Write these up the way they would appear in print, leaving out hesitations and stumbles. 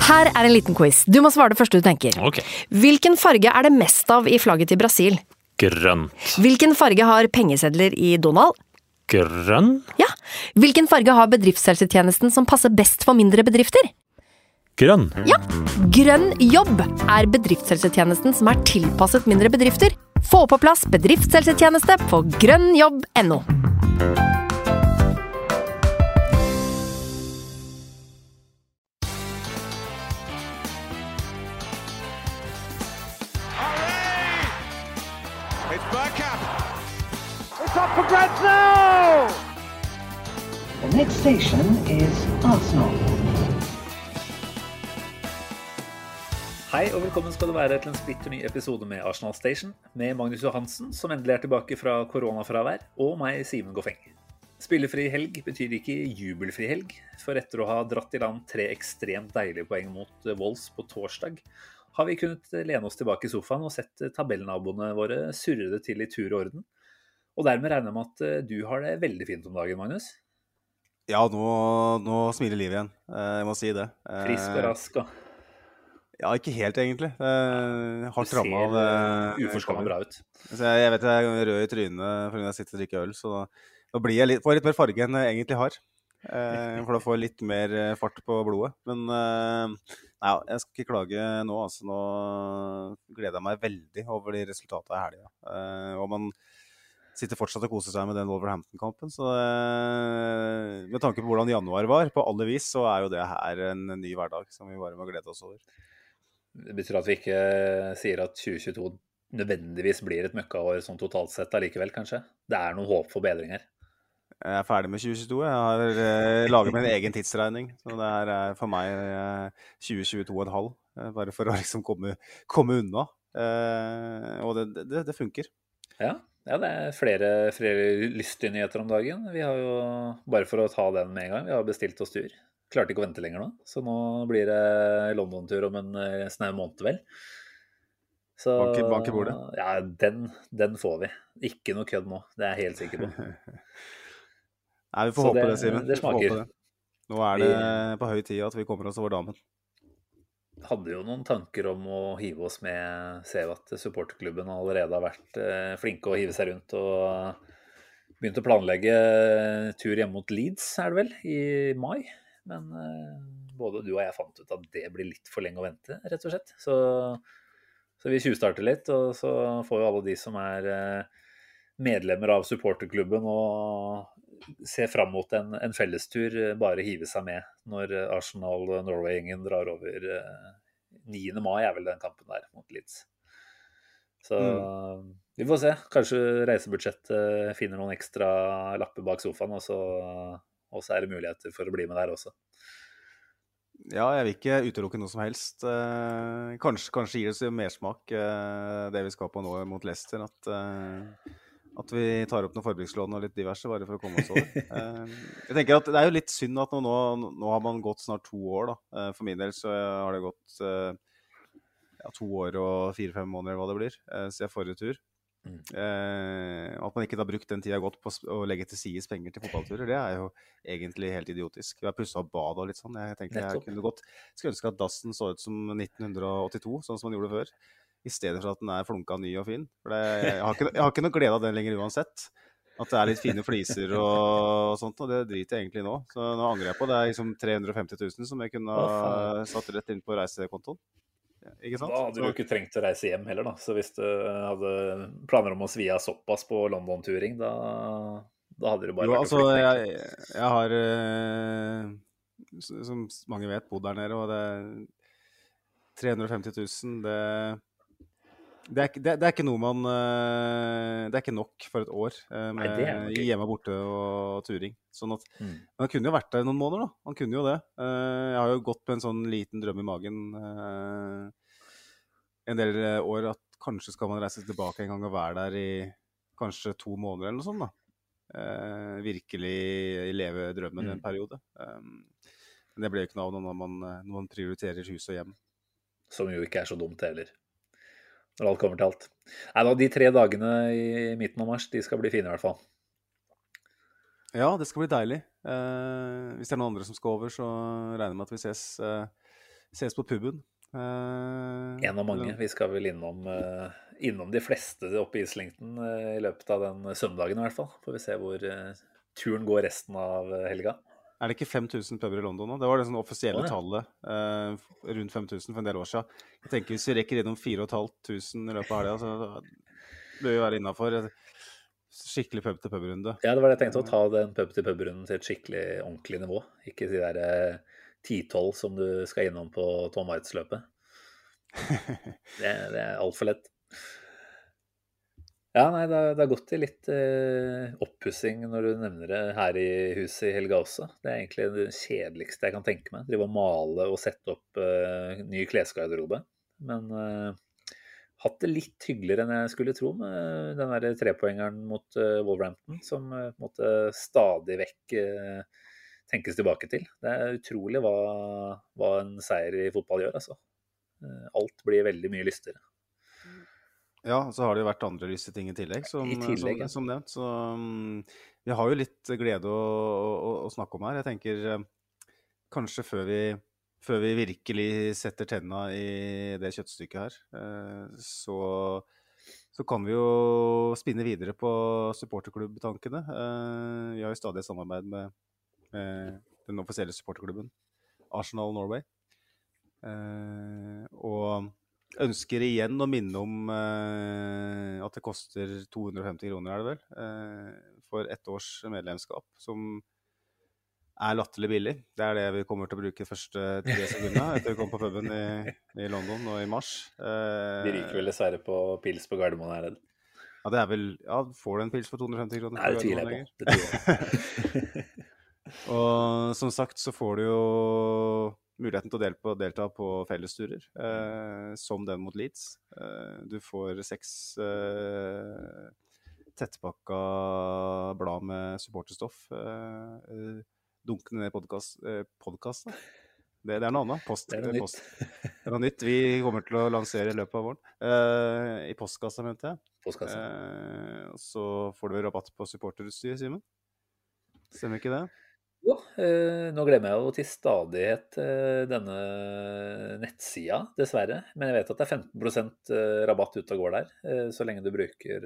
Her en liten quiz. Du må svare det første du tenker. Ok. Hvilken farge det mest av i flagget til Brasil? Grønt. Hvilken farge har pengesedler i Donald? Grønn? Ja. Hvilken farge har bedriftshelsetjenesten som passer best for mindre bedrifter? Grønn. Ja. Grønn jobb bedriftshelsetjenesten som tilpasset mindre bedrifter. Få på plass bedriftshelsetjeneste på grønnjobb.no. For grabs now! The next station is Arsenal. Hei og velkommen skal du være til en splitter ny episode med Arsenal Station, med Magnus Johansen, som endelig tilbake fra koronafravær, og meg, Simen Goffeng. Spillefri helg betyr ikke jubelfri helg, for etter å ha dratt i land 3 ekstremt deilige poeng mot Wolves på torsdag, har vi kunnet lene oss tilbake i sofaen og sett tabellnaboene våre surre det til i tur og orden. Og dermed regner jeg med at du har det veldig fint om dagen, Magnus. Ja, nå smiler livet igjen. Jeg må si det. Frisk og rask. Ja, ikke helt egentlig. Hardt rammet av... Du ser uforskammet bra ut. Så jeg vet jeg er rød i trynet fordi jeg sitter og drikker øl, så da blir jeg får litt mer farge enn jeg egentlig har. For da får jeg litt mer fart på blodet. Men nei, jeg skal ikke klage nå. Altså, nå gleder jeg meg veldig over de resultatene i helgen. Og man sitter fortsatt og koser seg med den Wolverhampton-kampen, så med tanke på hvordan januar var, på alle vis, så jo det her en ny hverdag som vi bare må glede oss over. Det betyr at vi ikke sier at 2022 nødvendigvis blir et møkkaår sånn totalt sett allikevel, kanskje? Det noe håp for bedring her. Jeg ferdig med 2022, jeg har laget min egen tidsregning, så det for meg 2022,5, bare for å liksom komme unna, og det funker. Ja, det flere lystige nyheter om dagen. Vi har jo, bare for å ta den med en gang, vi har bestilt oss tur. Klarte ikke å vente lenger nå, så nå blir det London-tur om en snau måned vel. Så, banke bordet? Ja, den får vi. Ikke noe kødd nå, det jeg helt sikker på. Nei, vi får håpe det, Simen. Det smaker. Nå det på høy tid at vi kommer oss over damen. Hadde jo noen tanker om å hive oss med, ser jo at supportklubben allerede har vært flinke å hive seg rundt og begynt å planlegge tur hjemme mot Leeds, det vel, i mai. Men både du og jeg fant ut at det blir litt for lenge å vente, rett og slett. Så vi tjuvstarter litt, og så får jo alle de som medlemmer av supporterklubben og ser frem mot en fellestur, bare hive seg med når Arsenal-Norway-gjengen drar over 9. mai vel den kampen der mot Leeds. Så vi får se. Kanskje reisebudsjettet finner noen ekstra lapper bak sofaen, og så det muligheter for å bli med der også. Ja, jeg vil ikke utelukke noe som helst. Kanskje gir det seg mersmak det vi skal på nå mot Leicester, at vi tar opp noen forbrukslån og litt diverse, bare for å komme oss over. Jeg tenker at det jo litt synd at nå har man gått snart 2 år, da. For min del så har det gått 2 år og 4-5 måneder, hva det blir, siden forrige tur. At man ikke har brukt den tiden godt på å legge til sides penger til fotballturer, det jo egentlig helt idiotisk. Vi har pusset opp bad og litt sånn. Jeg tenkte jeg skulle ønske at dassen så ut som 1982, sånn som man gjorde før. I stedet for at den flunka ny og fin. For jeg har ikke noe glede av den lenger uansett. At det litt fine fliser og sånt, og det driter jeg egentlig nå. Så nå angrer jeg på det. Liksom 350 000 som jeg kunne ha satt rett inn på reisekontoen. Ikke sant? Da hadde du ikke trengt å reise hjem heller, da. Så hvis du hadde planer om å svi av såpass på London-turing, da hadde det bare vært å flytte. Jeg har, som mange vet, bodd der nede, og det 350 000, det ikke noe man det ikke nok for et år med hjemme borte og turing. Sånn at man kunne jo vært der noen måneder, da. Man kunne jo det. Jeg har jo gått med en sånn liten drøm i magen en del år at kanskje skal man reise tilbake en gang og være der i kanskje 2 måneder eller noe sånt, da. Virkelig leve drømmen i en periode. Men det ble jo ikke noe av når man prioriterer hus og hjem. Som jo ikke så dumt heller, når alt kommer til alt. Nei, da, de 3 dagene i midten av mars, de skal bli fine i hvert fall. Ja, det skal bli deilig. Hvis det noen andre som skal over, så regner jeg med at vi ses ses på puben. En av mange. Vi skal vel innom de fleste oppe i Islington i løpet av den søndagen i hvert fall. Får vi se hvor turen går resten av helga. Er det ikke 5000 puber i London nå? Det var det sånn offisielle tallet. Rundt 5000 for en del år siden. Jeg tenker hvis vi rekker innom 4500 i løpet av helga, så bør vi være innenfor skikkelig pub-til-pub-runde. Ja, det var det jeg tenkte, å ta den pub-til-pub-runden til et skikkelig ordentlig nivå. Ikke de der 10-12 som du skal innom på Tom Waits-løpet. Det er alt for lett. Ja, nei, det er gått til litt oppussing når du nevner det her i huset i Helga også. Det er egentlig det kjedeligste jeg kan tenke meg. Drive og male og sette opp ny klesgarderobe. Men hatt det litt hyggeligere enn jeg skulle tro med den der 3-poengeren mot Wolverhampton, som måtte stadig vekk tenkes tilbake til. Det er utrolig hva en seier i fotball gjør, altså. Alt blir veldig mye lystigere. Ja, så har det jo vært andre lyse ting i tillegg, som nevnt. Så vi har jo litt glede å snakke om her. Jeg tenker kanskje før vi virkelig setter tenna i det kjøttstykket her, så kan vi jo spinne videre på supporterklubbtankene. Vi har jo stadig et samarbeid med den offisielle supporterklubben Arsenal Norway. Og ønsker igjen å minne om at det koster 250 kroner, er det vel, for 1 års medlemskap, som er latterlig billig. Det er det vi kommer til å bruke første 3 sekunder etter vi kom på puben i London nå i mars. De ryker vel dessverre på pils på Gardermoen, er det? Ja, det er vel, får du en pils for 250 kroner? Nei, det tviler jeg på. Det tviler jeg. Og som sagt så får du jo muligheten til å delta på fellesturer, som den mot Leeds. Du får 6 tettpakka blad med supporterstoff, dunkende ned podcast. Det er noe annet. Det er noe nytt vi kommer til å lansere i løpet av våren. I postkassa, mente jeg. Postkassa. Så får du rabatt på supporterutstyr, Simen. Stemmer ikke det? Jo, nå glemmer jeg jo til stadighet denne nettsida, dessverre. Men jeg vet at det er 15% rabatt ut og går der, så lenge du bruker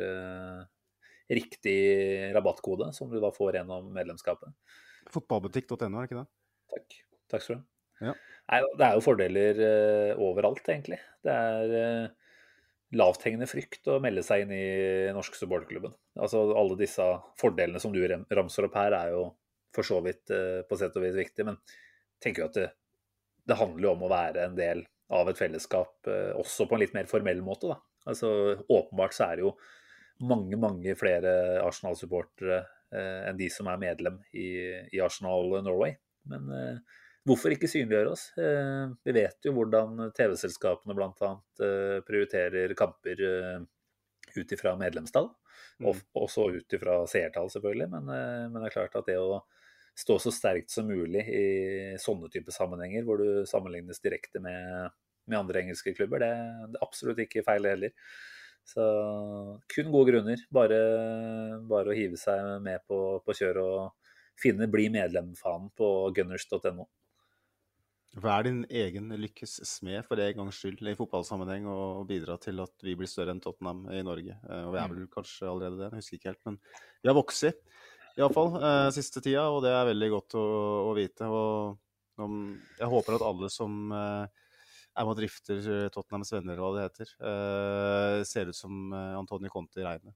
riktig rabattkode, som du da får gjennom medlemskapet. Fotballbutikk.no, er det ikke det? Takk skal du ha. Ja. Nei, det er jo fordeler overalt, egentlig. Det er lavthengende frykt å melde seg inn i norsk supporterklubben. Altså, alle disse fordelene som du ramser opp her, er jo for så vidt på sett og vis viktig, men jeg tenker jo at det handler jo om å være en del av et fellesskap, også på en litt mer formell måte, da. Altså, åpenbart så er det jo mange flere Arsenal-supportere enn de som er medlem i Arsenal Norway. Men hvorfor ikke synliggjøre oss? Vi vet jo hvordan TV-selskapene blant annet prioriterer kamper ut ifra medlemstall, og også ut ifra seertall selvfølgelig, men det er klart at det å stå så sterkt som mulig i sånne type sammenhenger, hvor du sammenlignes direkte med andre engelske klubber, det er absolutt ikke feil heller. Så kun gode grunner, bare å hive seg med på kjør og bli medlem-fanen på gunners.no. Hva er din egen lykkes smed for en gangs skyld i fotballsammenheng og bidra til at vi blir større enn Tottenham i Norge? Og vi er vel kanskje allerede det, jeg husker ikke helt, men vi har vokset i alle fall siste tida, og det er veldig godt å vite. Og jeg håper at alle som er med og drifter Tottenhams venner, hva det heter, ser ut som Antonio Conte i regnet.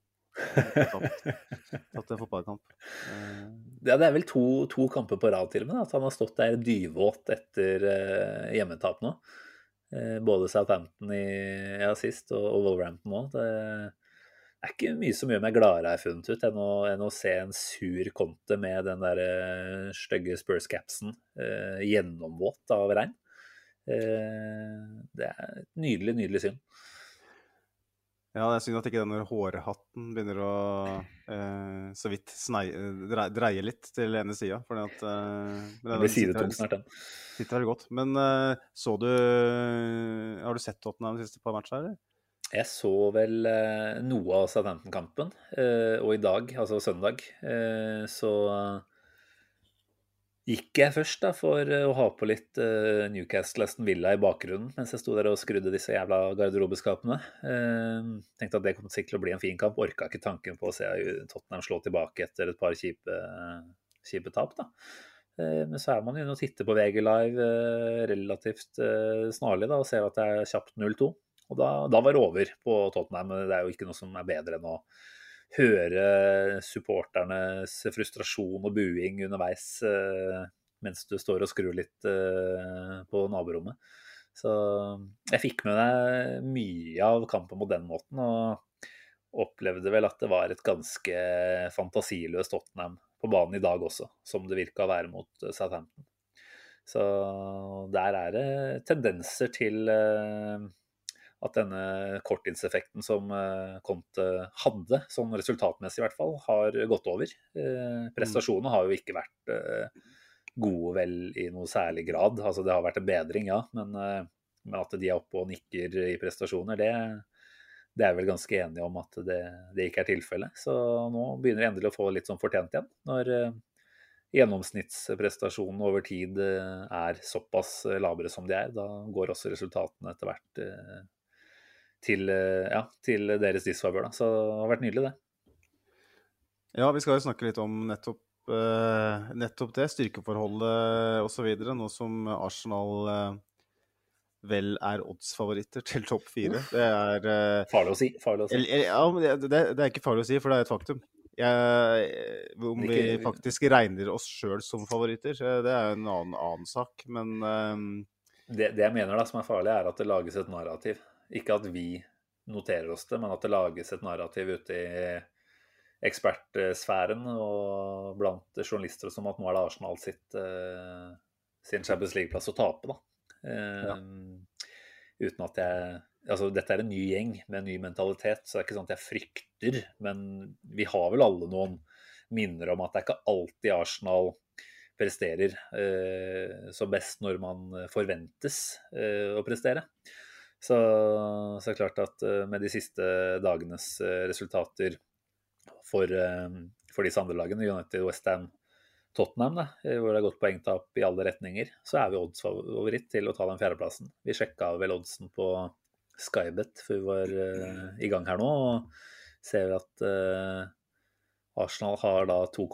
Tatt en fotballkamp. Ja, det er vel to kamper på rad til og med, at han har stått der dyvåt etter hjemmetap nå. Både Southampton sist og Wolverhampton nå. Det er ikke mye som gjør meg gladere, jeg har funnet ut, enn å se en sur Conte med den der stygge Spurs-capsen gjennomvåt av regn. Det er et nydelig syn. Ja, jeg synes at ikke denne hårhatten begynner å så vidt dreie litt til ene siden. Det blir sidetung snart, den. Sitter veldig godt. Men har du sett Tottenham de siste par matcher, eller? Jeg så vel noe av Southampton-kampen, og i dag, altså søndag, så gikk jeg først da for å ha på litt Newcastle Aston Villa i bakgrunnen mens jeg sto der og skrudde disse jævla garderobeskapene. Tenkte at det kom sikkert til å bli en fin kamp. Orka ikke tanken på å se Tottenham slå tilbake etter et par kjipe tap da. Men så man inne og titter på VG Live relativt snarlig da, og ser at det kjapt 0-2. Og da var det over på Tottenham. Det jo ikke noe som bedre enn å høre supporternes frustrasjon og buing underveis mens du står og skrur litt på naborommet. Så jeg fikk med meg mye av kampen på den måten, og opplevde vel at det var et ganske fantasiløst Tottenham på banen i dag også, som det virket å være mot Southampton. Så der det tendenser til at denne korttidseffekten som Conte hadde, sånn resultatmessig i hvert fall, har gått over. Prestasjonene har jo ikke vært gode vel i noe særlig grad. Altså det har vært en bedring, ja, men at de oppe og nikker i prestasjoner, det vel ganske enige om at det ikke tilfellet. Så nå begynner jeg endelig å få litt sånn fortjent igjen, når gjennomsnittsprestasjonen over tid såpass lavere som de da går også resultatene etter hvert til deres disfavør da. Så det har vært nydelig det. Ja, vi skal jo snakke litt om nettopp det, styrkeforholdet og så videre, nå som Arsenal vel oddsfavoritter til topp 4. Det farlig å si. Ja, men det ikke farlig å si, for det et faktum. Om vi faktisk regner oss selv som favoritter, det en annen sak, men det jeg mener da som farlig at det lages et narrativ. Ikke at vi noterer oss det, men at det lages et narrativ ute i ekspertsfæren og blant journalister som at nå det Arsenal sin Champions League-plass å tape da. Uten at altså dette en ny gjeng med en ny mentalitet, så det ikke sånn at jeg frykter, men vi har vel alle noen minner om at det ikke alltid Arsenal presterer så best når man forventes å prestere. Så klart at med de siste dagenes resultater for disse andre lagene, United, West Ham, Tottenham, hvor det har gått poengtap i alle retninger, så vi oddsfavoritt til å ta den fjerdeplassen. Vi sjekket vel oddsen på Skybet før vi var i gang her nå, og ser at Arsenal har da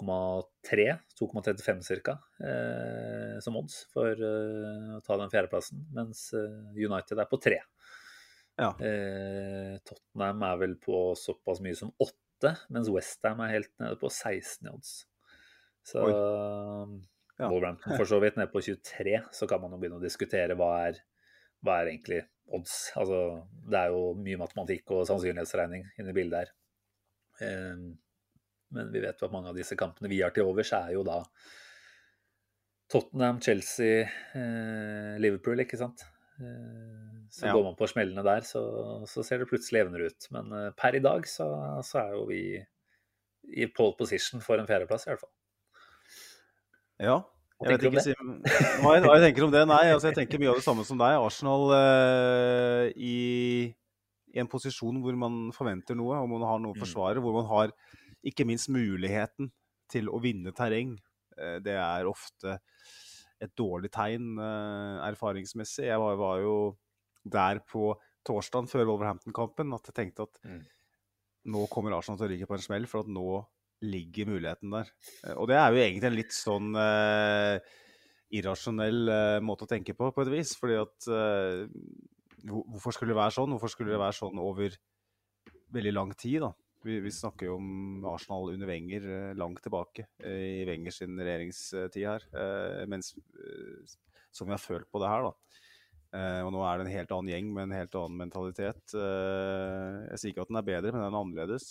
2,35 cirka som odds for å ta den fjerdeplassen, mens United på 3. Ja. Tottenham vel på såpass mye som 8, mens West Ham helt nede på 16 odds. Så Wolverhampton for så vidt nede på 23, så kan man jo begynne å diskutere hva egentlig odds. Altså, det jo mye matematikk og sannsynlighetsregning inne i bildet her. Men vi vet jo at mange av disse kampene vi har til overs jo da Tottenham, Chelsea, Liverpool, ikke sant? Så går man på smellene der, så ser det plutselig jevnere ut. Men per i dag så jo vi i pole position for en fjerdeplass i hvert fall. Ja, jeg vet ikke hva jeg tenker om det. Nei, altså jeg tenker mye av det samme som deg. Arsenal i en posisjon hvor man forventer noe, og man har noe å forsvare, hvor man har ikke minst muligheten til å vinne terreng. Det ofte et dårlig tegn erfaringsmessig. Jeg var jo der på torsdagen før Wolverhampton-kampen at jeg tenkte at nå kommer Arsenal til å ryke på en smell, for at nå ligger muligheten der. Og det jo egentlig en litt sånn irrasjonell måte å tenke på et vis, fordi at hvorfor skulle det være sånn? Hvorfor skulle det være sånn over veldig lang tid da? Vi snakker jo om Arsenal under Wenger langt tilbake i Wengers sin regjeringstid her, mens som vi har følt på det her da. Og nå det en helt annen gjeng med en helt annen mentalitet. Jeg sier ikke at den bedre, men den annerledes.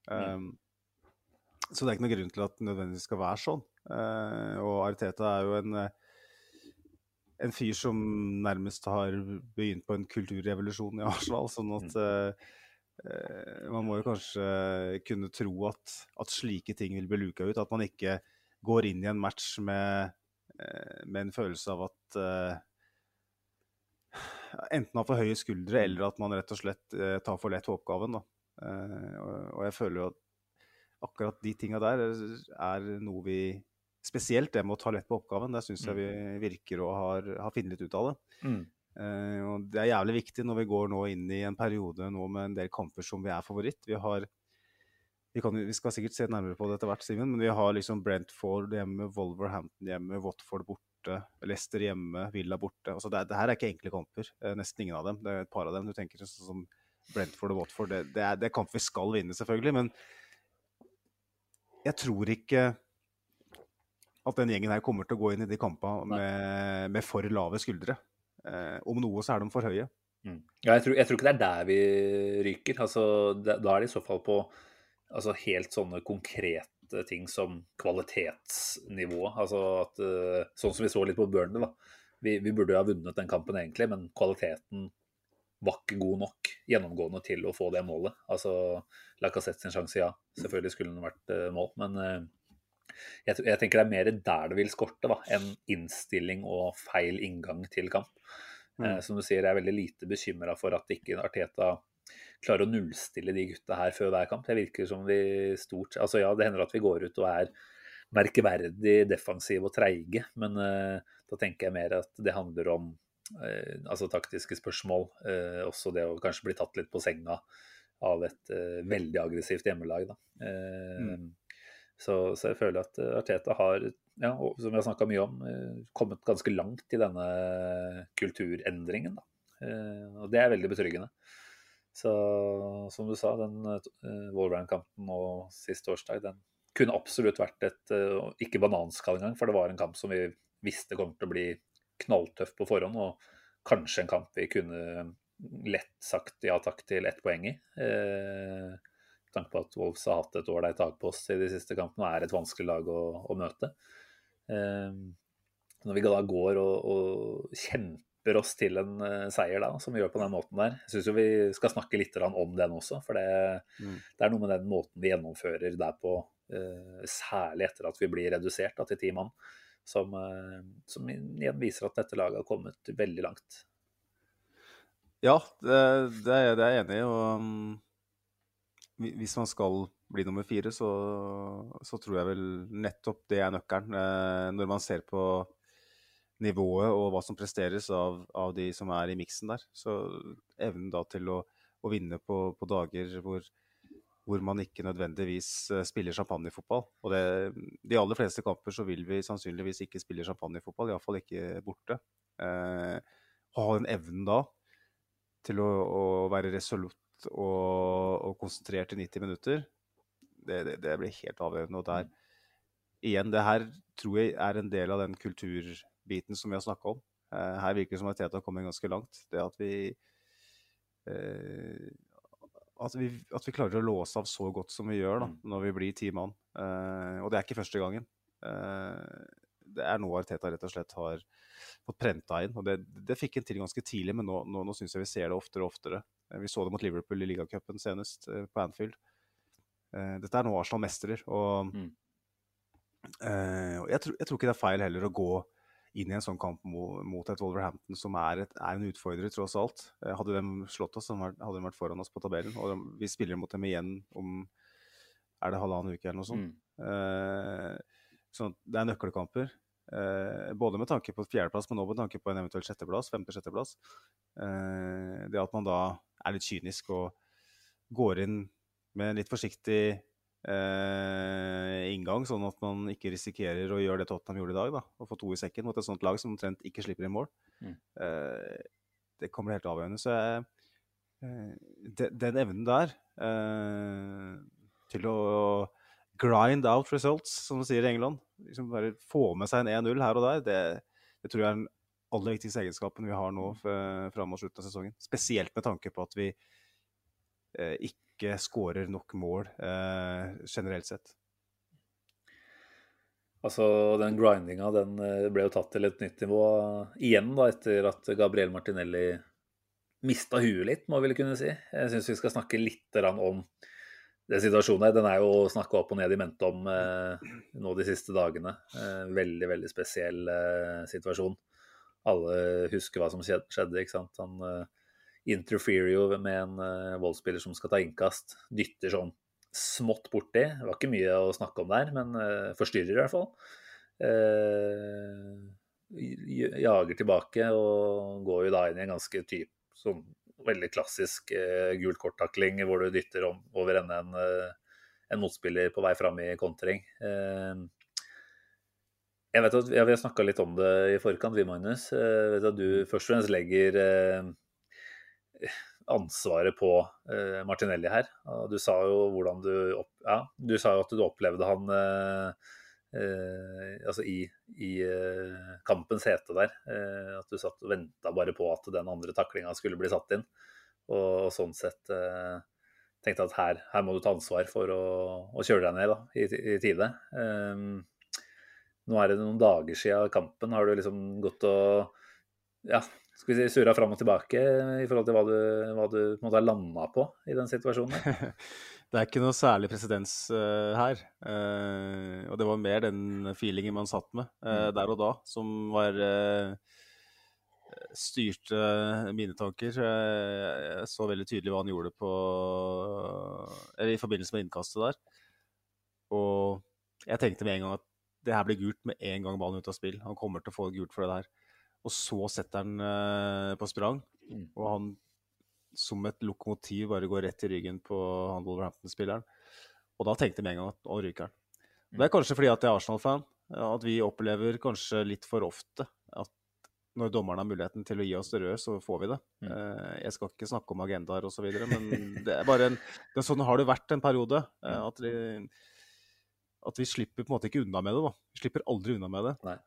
Så det ikke noen grunn til at det nødvendigvis skal være sånn. Og Arteta jo en fyr som nærmest har begynt på en kulturrevolusjon i Arsenal, sånn at man må jo kanskje kunne tro at slike ting vil bli luka ut, at man ikke går inn i en match med en følelse av at enten har for høye skuldre, eller at man rett og slett tar for lett på oppgaven da. Og jeg føler jo at akkurat de tingene der noe vi spesielt det med å ta lett på oppgaven, der synes jeg vi virker å har funnet litt ut av det. Og det er jævlig viktig når vi går nå inn i en periode nå med en del kamper som vi er favoritt. Vi skal sikkert se nærmere på det etter hvert, Simen, men vi har liksom Brentford hjemme, Wolverhampton hjemme, Watford borte, Leicester hjemme, Villa borte. Altså det her er ikke enkle kamper, nesten ingen av dem. Det er et par av dem. Du tenker sånn som Brentford og Watford, det er kamp vi skal vinne selvfølgelig, men jeg tror ikke at den gjengen her kommer til å gå inn i de kampene med for lave skuldre. Om noe så er de for høye. Ja, jeg tror ikke det er der vi ryker. Altså, da er det i så fall på helt sånne konkrete ting som kvalitetsnivå. Altså at, sånn som vi så litt på Burnley, da. Vi burde jo ha vunnet den kampen egentlig, men kvaliteten var ikke god nok gjennomgående til å få det målet. Altså, Lacazette sin sjanse, ja. Selvfølgelig skulle den vært mål, men jeg tenker det er mer der det vil skorte, da, enn innstilling og feil inngang til kamp. Som du sier, jeg er veldig lite bekymret for at ikke Arteta klarer å nullstille de gutta her før hver kamp. Det virker som vi altså ja, det hender at vi går ut og er merkeverdig defensiv og treige, men da tenker jeg mer at det handler om taktiske spørsmål, også det å kanskje bli tatt litt på senga av et veldig aggressivt hjemmelag, da. Så jeg føler at Arteta har, ja, som vi har snakket mye om, kommet ganske langt i denne kulturendringen, da. Og det er veldig betryggende. Så som du sa, den Wolverhampton og sist torsdag, den kunne absolutt vært ikke bananskall engang, for det var en kamp som vi visste kom til å bli knalltøff på forhånd, og kanskje en kamp vi kunne lett sagt ja takk til 1 poeng i. Tanke på at Wolves har hatt et ålreit tak på oss i de siste kampene, og er et vanskelig lag å møte. Når vi da går og kjemper oss til en seier da, som vi gjør på den måten der, jeg synes jo vi skal snakke litt om den også, for det er noe med den måten vi gjennomfører der på, særlig etter at vi blir redusert til 10 mann, som igjen viser at dette laget har kommet veldig langt. Ja, det er jeg enig i, og hvis man skal bli nummer 4, så tror jeg vel nettopp det er nøkkelen. Når man ser på nivået og hva som presteres av de som er i miksen der, så evnen da til å vinne på dager hvor man ikke nødvendigvis spiller champagnefotball. Og de aller fleste kamper så vil vi sannsynligvis ikke spille champagnefotball, i hvert fall ikke borte. Ha den evnen da til å være resolutt og konsentrert i 90 minutter, det blir helt avgjørende. Og der, igjen, det her tror jeg er en del av den kulturbiten som vi har snakket om. Her virker det som at Arteta har kommet ganske langt. Det at vi klarer å låse av så godt som vi gjør da, når vi blir 10 mann. Og det er ikke første gangen. Det er noe Arteta rett og slett har fått prenta inn, og det fikk en til ganske tidlig, men nå synes jeg vi ser det oftere og oftere. Vi så det mot Liverpool i Ligacupen senest på Anfield. Dette er nå Arsenal mestrer, og jeg tror ikke det er feil heller å gå inn i en sånn kamp mot et Wolverhampton som er en utfordrer tross alt. Hadde de slått oss, hadde de vært foran oss på tabellen, og vi spiller mot dem igjen om, er det 1,5 uke eller noe sånt. Så det er nøkkelkamper, både med tanke på 4.-plass, men også med tanke på en eventuell 6.-plass, 5.-6.-plass. Det at man da er litt kynisk og går inn med en litt forsiktig inngang, sånn at man ikke risikerer å gjøre det Tottenham gjorde i dag, da, og få 2 i sekken mot et sånt lag som omtrent ikke slipper i mål. Det kommer helt avgjørende. Så den evnen der til å grind out results, som de sier i England, liksom bare få med seg en 1-0 her og der, det tror jeg er den aller viktigste egenskapen vi har nå frem mot slutten av sesongen. Spesielt med tanke på at vi ikke skårer nok mål generelt sett. Altså, den grindinga, den ble jo tatt til et nytt nivå igjen da, etter at Gabriel Martinelli mistet huet litt, må vi vel kunne si. Jeg synes vi skal snakke litt om den situasjonen. Den er jo snakket opp og ned i mente om nå de siste dagene. Veldig, veldig spesiell situasjon. Alle husker hva som skjedde, ikke sant? Han interferer jo med en Wolves-spiller som skal ta innkast, dytter sånn smått borti. Det var ikke mye å snakke om der, men forstyrrer i hvert fall. Jager tilbake og går jo da inn i en ganske sånn veldig klassisk gult korttakling hvor du dytter over ende en motspiller på vei fram i kontring. Jeg vet at vi har snakket litt om det i forkant, vi, Magnus. Jeg vet at du først og fremst legger ansvaret på Martinelli her. Du sa jo hvordan du sa jo at du opplevde han altså i kampens hete der, at du satt og ventet bare på at den andre taklingen skulle bli satt inn, og sånn sett tenkte at her må du ta ansvar for å kjøre deg ned da, i tide. Nå det noen dager siden kampen. Har du liksom gått og skal vi si, surret fram og tilbake i forhold til hva du på en måte har landet på i den situasjonen? Det ikke noe særlig presedens her, og det var mer den feelingen man satt med der og da, som var styrte mine tanker. Jeg så veldig tydelig hva han gjorde i forbindelse med innkastet der, og jeg tenkte med en gang at det her blir gult med en gang ballen ut av spill. Han kommer til å få gult for det der. Og så setter han på sprang, og han som et lokomotiv bare går rett i ryggen på han Wolverhampton-spilleren. Og da tenkte jeg med en gang at ryker han. Det kanskje fordi at jeg Arsenal-fan, at vi opplever kanskje litt for ofte at når dommerne har muligheten til å gi oss det røde, så får vi det. Jeg skal ikke snakke om agendaer og så videre, men det bare sånn har det vært en periode, at vi slipper på en måte ikke unna med det da. Vi slipper aldri unna med det. Nei.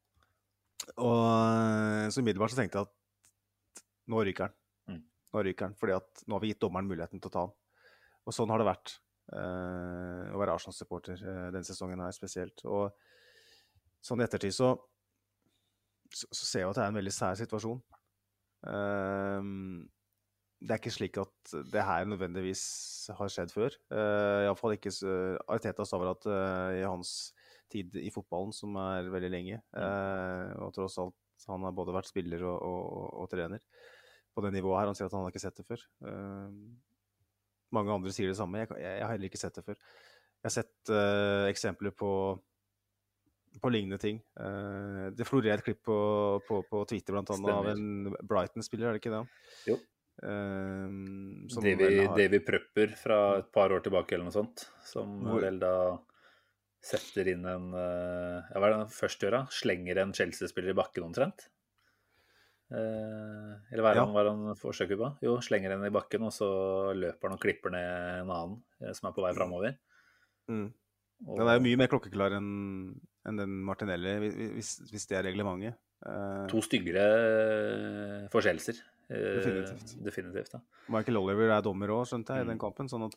Og så umiddelbart så tenkte jeg at nå ryker han. Nå ryker han, fordi at nå har vi gitt dommeren muligheten til å ta han. Og sånn har det vært å være Arsenal-supporter den sesongen her spesielt. Og sånn i ettertid så ser jeg at det en veldig sær situasjon. Det ikke slik at det her nødvendigvis har skjedd før. I alle fall ikke Arteta sa vel at i hans tid i fotballen, som veldig lenge, og tross alt han har både vært spiller og trener på det nivået her. Han sier at han har ikke sett det før. Mange andre sier det samme. Jeg har heller ikke sett det før. Jeg har sett eksempler på lignende ting. Det florerer et klipp på Twitter blant annet av en Brighton-spiller, det ikke det? Jo. David Prøpper fra et par år tilbake eller noe sånt, som vel da setter inn hva det han først gjør da? Slenger en Chelsea-spiller i bakken omtrent? Eller hva han forsøker på? Jo, slenger den i bakken, og så løper han og klipper ned en annen som på vei fremover. Den jo mye mer klokkeklar enn den Martinelli, hvis det reglementet. To styggere forseelser. Definitivt da. Michael Oliver dommer også, skjønte jeg, i den kampen, sånn at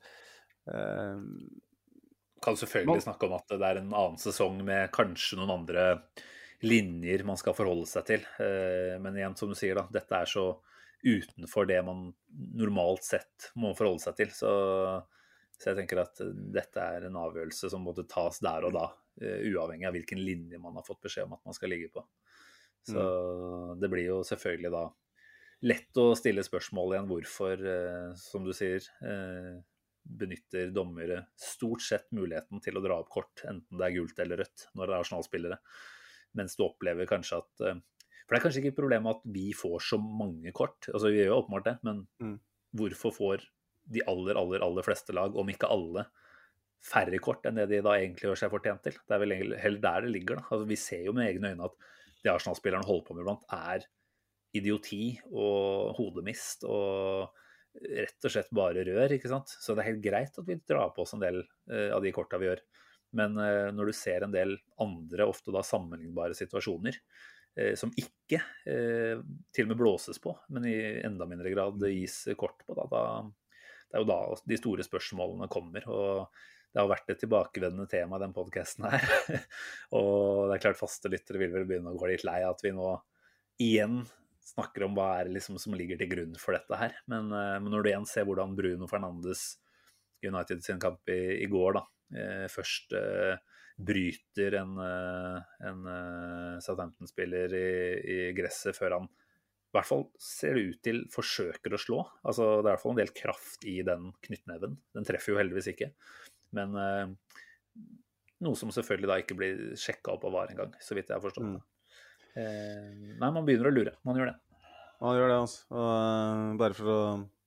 kan selvfølgelig snakke om at det en annen sesong med kanskje noen andre linjer man skal forholde seg til, men igjen, som du sier da, dette så utenfor det man normalt sett må forholde seg til, så jeg tenker at dette en avgjørelse som måtte tas der og da, uavhengig av hvilken linje man har fått beskjed om at man skal ligge på. Så det blir jo selvfølgelig da lett å stille spørsmål igjen hvorfor, som du sier, benytter dommere stort sett muligheten til å dra opp kort, enten det gult eller rødt, når det Arsenal-spillere. Mens du opplever kanskje at for det kanskje ikke et problem at vi får så mange kort, altså vi gjør jo åpenbart det, men hvorfor får de aller fleste lag, om ikke alle, færre kort enn det de da egentlig gjør seg fortjent til? Det vel heller der det ligger da. Altså, vi ser jo med egne øyne at det Arsenal-spillerne holder på med blant idioti og hodemist og rett og slett bare rør, ikke sant? Så det helt greit at vi drar på oss en del av de kortene vi gjør. Men når du ser en del andre, ofte da sammenlignbare situasjoner, som ikke til og med blåses på, men i enda mindre grad gis kort på, da det jo da de store spørsmålene kommer, og det har vært et tilbakevendende tema i den podcasten her. Og det klart faste lyttere vil vel begynne å gå litt lei at vi nå igjen snakker om hva liksom som ligger til grunn for dette her. Men når du igjen ser hvordan Bruno Fernandes United sin kamp i går da, først bryter en Southampton-spiller i gresset før han i hvert fall ser det ut til forsøker å slå. Altså, det I hvert fall en del kraft i den knyttneven. Den treffer jo heldigvis ikke. Men Noe som selvfølgelig da ikke blir sjekket opp av VAR en gang, så vidt jeg har forstått det. Nei, man begynner å lure. Man gjør det. Man gjør det, altså. Og bare for å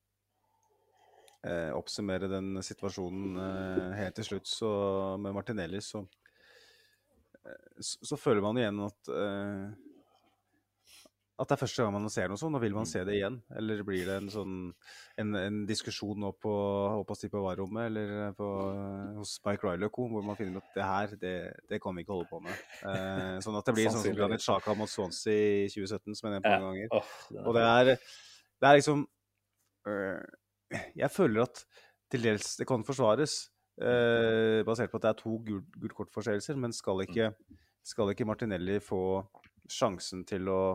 oppsummere den situasjonen helt til slutt, så med Martinelli, så føler man igjen at det er første gang man ser noe sånn, og vil man se det igjen? Eller blir det en diskusjon nå på VAR-rommet, eller hos Mike Riley og co., hvor man finner ut at det kan vi ikke holde på med. Sånn at det blir sånn som Granit Xhaka mot Swansea i 2017, som jeg nevnte mange ganger. Og det er liksom jeg føler at til dels det kan forsvares, basert på at det er 2 gult kortforseelser, men skal ikke Martinelli få sjansen til å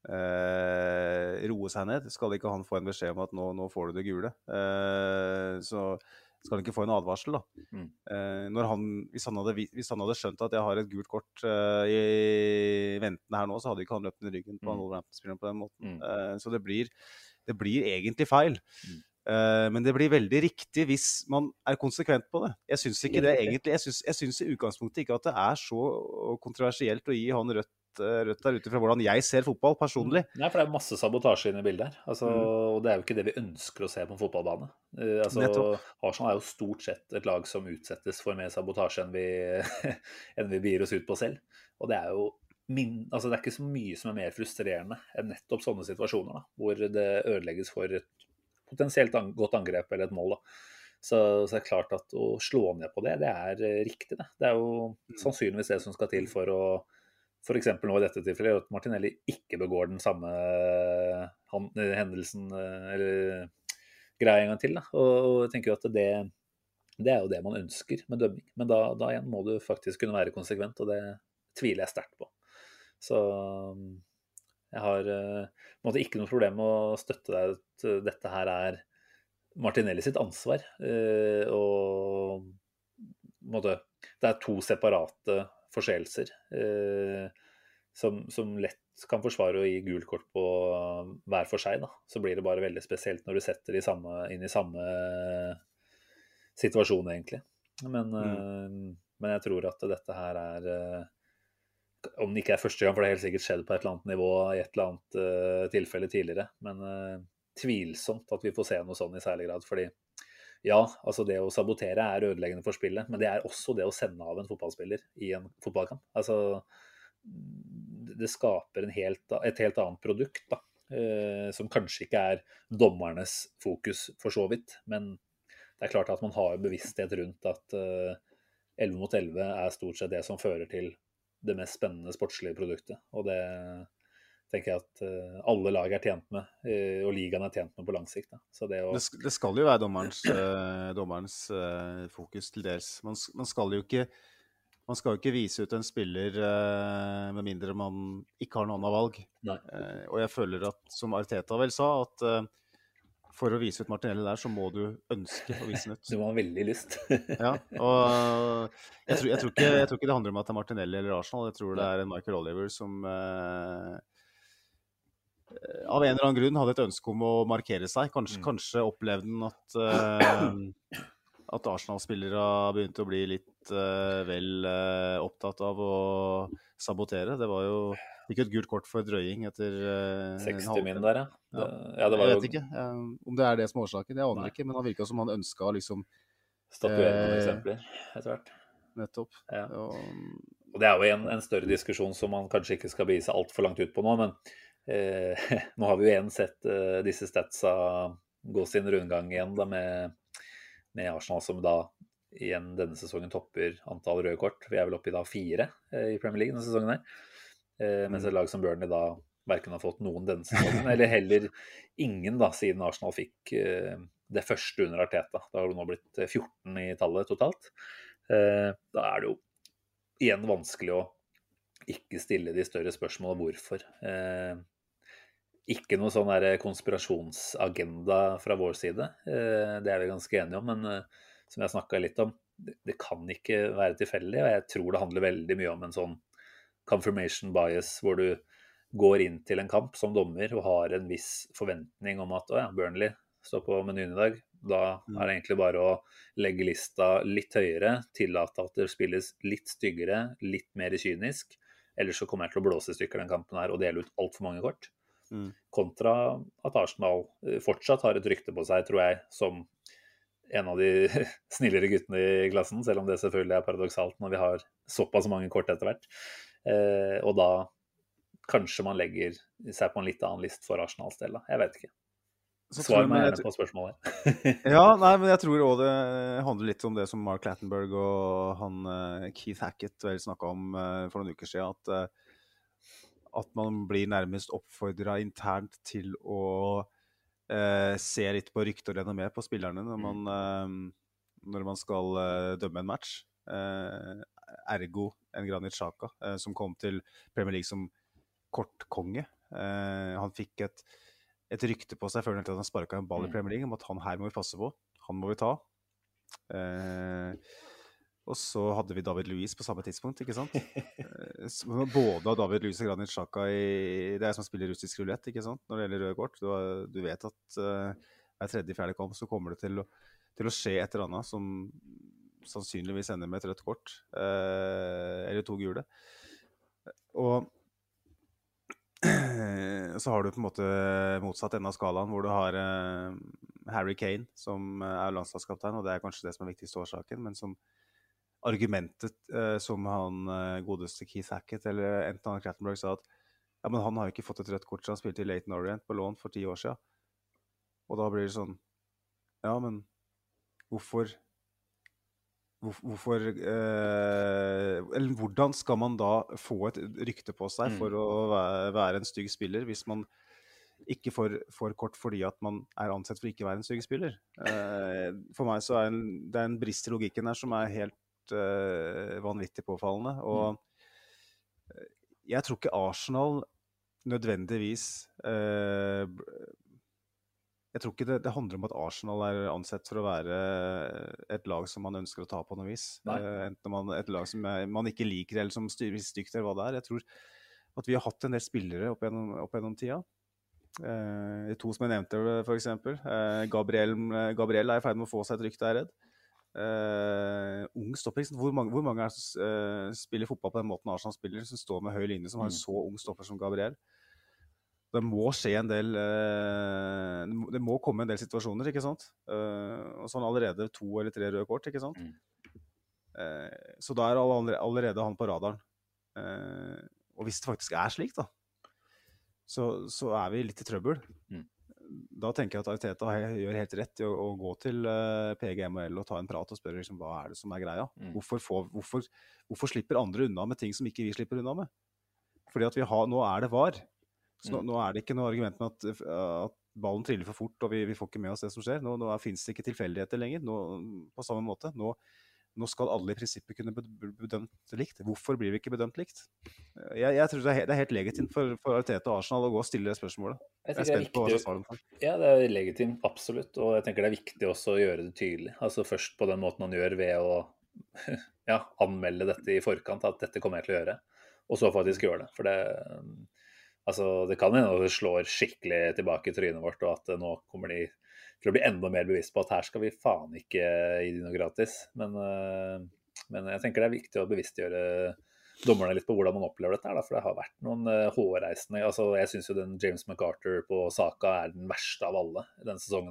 roe seg ned? Skal ikke han få en beskjed om at nå får du det gule? Så skal han ikke få en advarsel, da. Hvis han hadde skjønt at jeg har et gult kort i venten her nå, så hadde ikke han løpt ned ryggen på Wolverhampton-spilleren på den måten. Så det blir egentlig feil. Men det blir veldig riktig hvis man er konsekvent på det. Jeg synes ikke det egentlig. Jeg synes i utgangspunktet ikke at det er så kontroversielt å gi han rødt der ute fra hvordan jeg ser fotball personlig. Nei, for det er masse sabotasje inne i bildet her. Altså, og det er jo ikke det vi ønsker å se på en fotballbane. Arsenal er jo stort sett et lag som utsettes for mer sabotasje enn vi begir oss ut på selv. Og det er jo det er ikke så mye som er mer frustrerende enn nettopp sånne situasjoner, da, hvor det ødelegges for et potensielt godt angrep eller et mål, da. Så det er klart at å slå ned på det er riktig, det. Det er jo sannsynligvis det som skal til for å, for eksempel nå i dette tilfellet, at Martinelli ikke begår den samme hendelsen eller greia en gang til, da. Og jeg tenker jo at det er jo det man ønsker med dømming. Men da igjen må du faktisk kunne være konsekvent, og det tviler jeg sterkt på. Så jeg har ikke noe problem med å støtte deg at dette her er Martinelli sitt ansvar. Og det er 2 separate forseelser som lett kan forsvare å gi gult kort på hver for seg, da. Så blir det bare veldig spesielt når du setter inn i samme situasjon, egentlig. Men jeg tror at dette her om det ikke er første gang, for det er helt sikkert skjedd på et eller annet nivå i et eller annet tilfelle tidligere, men tvilsomt at vi får se noe sånn i særlig grad, fordi ja, altså det å sabotere er ødeleggende for spillet, men det er også det å sende av en fotballspiller i en fotballkamp. Altså, det skaper et helt annet produkt, da, som kanskje ikke er dommernes fokus for så vidt, men det er klart at man har bevissthet rundt at 11 mot 11 er stort sett det som fører til det mest spennende sportslige produktet, og det tenker jeg at alle lag er tjent med, og ligaen er tjent med på lang sikt, da. Så det skal jo være dommerens fokus til dels. Man skal jo ikke vise ut en spiller med mindre man ikke har noe annet valg. Og jeg føler at, som Arteta vel sa, at for å vise ut Martinelli der, så må du ønske å vise den ut. Du må ha veldig lyst. Ja, og jeg tror ikke det handler om at det er Martinelli eller Arsenal. Jeg tror det er en Michael Oliver som av en eller annen grunn hadde et ønske om å markere seg. Kanskje opplevde den at Arsenal-spillere begynte å bli litt vel opptatt av å sabotere. Det var jo ikke et gult kort for drøying etter 60 min der, ja. Jeg vet ikke om det er det som er årsaken. Jeg aner ikke, men han virket som han ønsket å liksom statuere noen eksempler etter hvert. Nettopp. Ja. Og det er jo en større diskusjon som man kanskje ikke skal begi seg alt for langt ut på nå, men nå har vi jo igjen sett disse statsa gå sin rundgang igjen da, med Arsenal, som da igjen denne sesongen topper antall røde kort. Vi er vel oppe i da 4 i Premier League denne sesongen her. Mens et lag som Burnley da hverken har fått noen denne sesongen, eller heller ingen da, siden Arsenal fikk det første under Arteta. Da har det nå blitt 14 i tallet totalt. Da er det jo igjen vanskelig å ikke stille de større spørsmålene hvorfor. Ikke noe sånn der konspirasjonsagenda fra vår side, det er vi ganske enige om, men som jeg snakket litt om, det kan ikke være tilfeldig, og jeg tror det handler veldig mye om en sånn confirmation bias, hvor du går inn til en kamp som dommer og har en viss forventning om at Burnley står på menyen i dag. Da er det egentlig bare å legge lista litt høyere, tillate at det spilles litt styggere, litt mer kynisk. Ellers så kommer jeg til å blåse i stykker den kampen her og dele ut alt for mange kort. Kontra at Arsenal fortsatt har et rykte på seg, tror jeg, som en av de snillere guttene i klassen, selv om det selvfølgelig er paradoksalt når vi har såpass mange kort etter hvert. Og da kanskje man legger seg på en litt annen list for Arsenals del, da. Jeg vet ikke. Svar meg gjerne på spørsmålet. Ja, nei, men jeg tror også det handler litt om det som Mark Clattenburg og han Keith Hackett vel snakket om for noen uker siden, at man blir nærmest oppfordret internt til å se litt på rykte og renommé på spillerne når man skal dømme en match. Ergo en Granit Xhaka, som kom til Premier League som kortkonge. Han fikk et rykte på seg før han sparket en ball i Premier League om at han her må vi passe på, han må vi ta. Og så hadde vi David Luiz på samme tidspunkt, ikke sant? Både David Luiz og Granit Xhaka det som spiller russisk rulett, ikke sant? Når det gjelder røde kort. Du vet at hver tredje-fjerde kamp så kommer det til å skje et eller annet som sannsynligvis ender med et rødt kort, eller 2 gule. Og så har du på en måte motsatt enden av skalaen, hvor du har Harry Kane, som er landslagskaptein, og det er kanskje det som er viktigste årsaken, men som argumentet som han godeste Keith Hackett, eller enten han Clattenburg sa at ja, men han har jo ikke fått et rødt kort, så han spilte i Leyton Orient på lån for 10 år siden. Og da blir det sånn, ja, men hvorfor eller hvordan skal man da få et rykte på seg for å være en stygg spiller hvis man ikke får kort fordi at man er ansett for ikke å være en stygg spiller? For meg så det er en brist i logikken her som er helt vanvittig påfallende, og jeg tror ikke Arsenal nødvendigvis jeg tror ikke det handler om at Arsenal er ansett for å være et lag som man ønsker å ta på noe vis. Enten et lag som man ikke liker, eller som styrer stygt, eller hva det er. Jeg tror at vi har hatt en del spillere opp gjennom tida. 2 som jeg nevnte, for eksempel. Gabriel er i ferd med å få seg et rykte, jeg er redd. Ung stopper, hvor mange er som spiller fotball på den måten Arsenal spiller, som står med høy linje, som har en så ung stopper som Gabriel? Det må skje en del, det må komme en del situasjoner, ikke sant? Og sånn allerede 2 eller 3 røde kort, ikke sant? Så da er allerede han på radaren. Og hvis det faktisk er slik da, så er vi litt i trøbbel. Da tenker jeg at Arteta gjør helt rett i å gå til PGML og ta en prat og spørre liksom, hva er det som er greia? Hvorfor slipper andre unna med ting som ikke vi slipper unna med? Fordi at nå er det VAR. Så nå er det ikke noe argument med at ballen triller for fort, og vi får ikke med oss det som skjer. Nå finnes det ikke tilfeldigheter lenger, på samme måte. Nå skal alle i prinsippet kunne bedømt likt. Hvorfor blir vi ikke bedømt likt? Jeg tror det er helt legitimt for Arteta og Arsenal å gå og stille det spørsmålet. Jeg er spent på hva som svarer på. Ja, det er legitimt, absolutt. Og jeg tenker det er viktig også å gjøre det tydelig. Altså først på den måten han gjør ved å anmelde dette i forkant, at dette kommer jeg til å gjøre. Og så faktisk gjøre det. For det kan hende det slår skikkelig tilbake i trynet vårt, og at nå kommer de til å bli enda mer bevisst på at her skal vi faen ikke gi de noe gratis. Men jeg tenker det er viktig å bevisstgjøre dommerne litt på hvordan man opplever dette her, da, for det har vært noen hårreisende. Altså, jeg synes jo den James McArthur på Saka er den verste av alle denne sesongen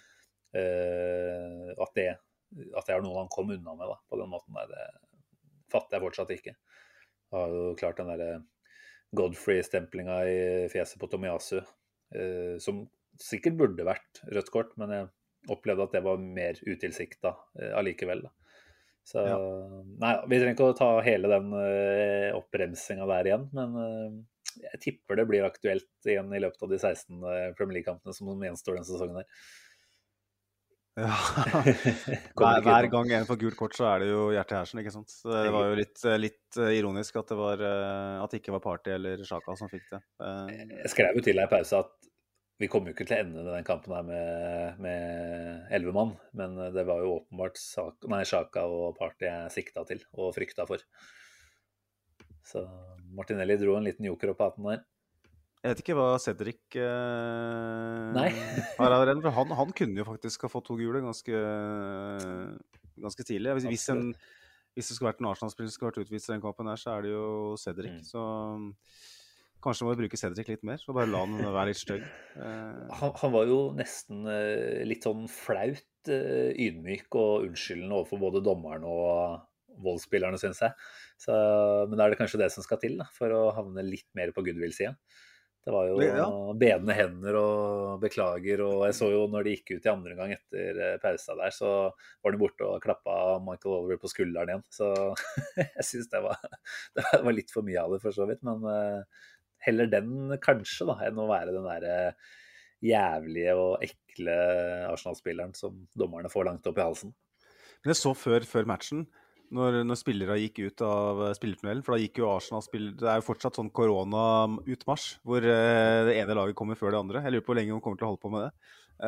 her. At det er noe han kom unna med da, på den måten der, det fatter jeg fortsatt ikke. Jeg har jo klart den der Godfrey-stemplinga i fjeset på Tomiyasu, som sikkert burde vært rødt kort, men jeg opplevde at det var mer utilsiktet allikevel. Da. Så nei, vi trenger ikke å ta hele den oppremsinga der igjen, men jeg tipper det blir aktuelt igjen i løpet av de 16 Premier League-kampene som gjenstår den sesongen her. Ja, hver gang en får gult kort så er det jo Hjerte Hersen, ikke sant? Så det var jo litt ironisk at det ikke var Party eller Xhaka som fikk det. Jeg skrev jo til deg i pause at vi kommer jo ikke til å ende den kampen her med 11 mann, men det var jo åpenbart Xhaka og Party jeg sikta til og frykta for. Så Martinelli dro en liten joker opp på hatten der. Jeg vet ikke hva Cedric Nei. Han kunne jo faktisk ha fått 2 gule ganske tidlig. Hvis det skulle vært en Arsenal-spiller som skulle vært utvist i den kampen her, så er det jo Cedric. Så kanskje må vi bruke Cedric litt mer, så bare la han være litt støy. Han var jo nesten litt sånn flaut ydmyk og unnskyldende overfor både dommeren og voldsspillerne, synes jeg. Men da er det kanskje det som skal til da, for å havne litt mer på goodwill-siden. Det var jo bedende hender og beklager, og jeg så jo når de gikk ut i andre gang etter pausa der, så var de borte og klappet Michael Oliver på skulderen igjen. Så jeg synes det var litt for mye av det for så vidt, men heller den kanskje da, enn å være den der jævlige og ekle Arsenal-spilleren som dommerne får langt opp i halsen. Men jeg så før matchen, når spillere gikk ut av spillertunnelen, for da gikk jo Arsenal-spillere, det er jo fortsatt sånn korona-utmarsj, hvor det ene laget kommer før det andre. Jeg lurer på hvor lenge hun kommer til å holde på med det.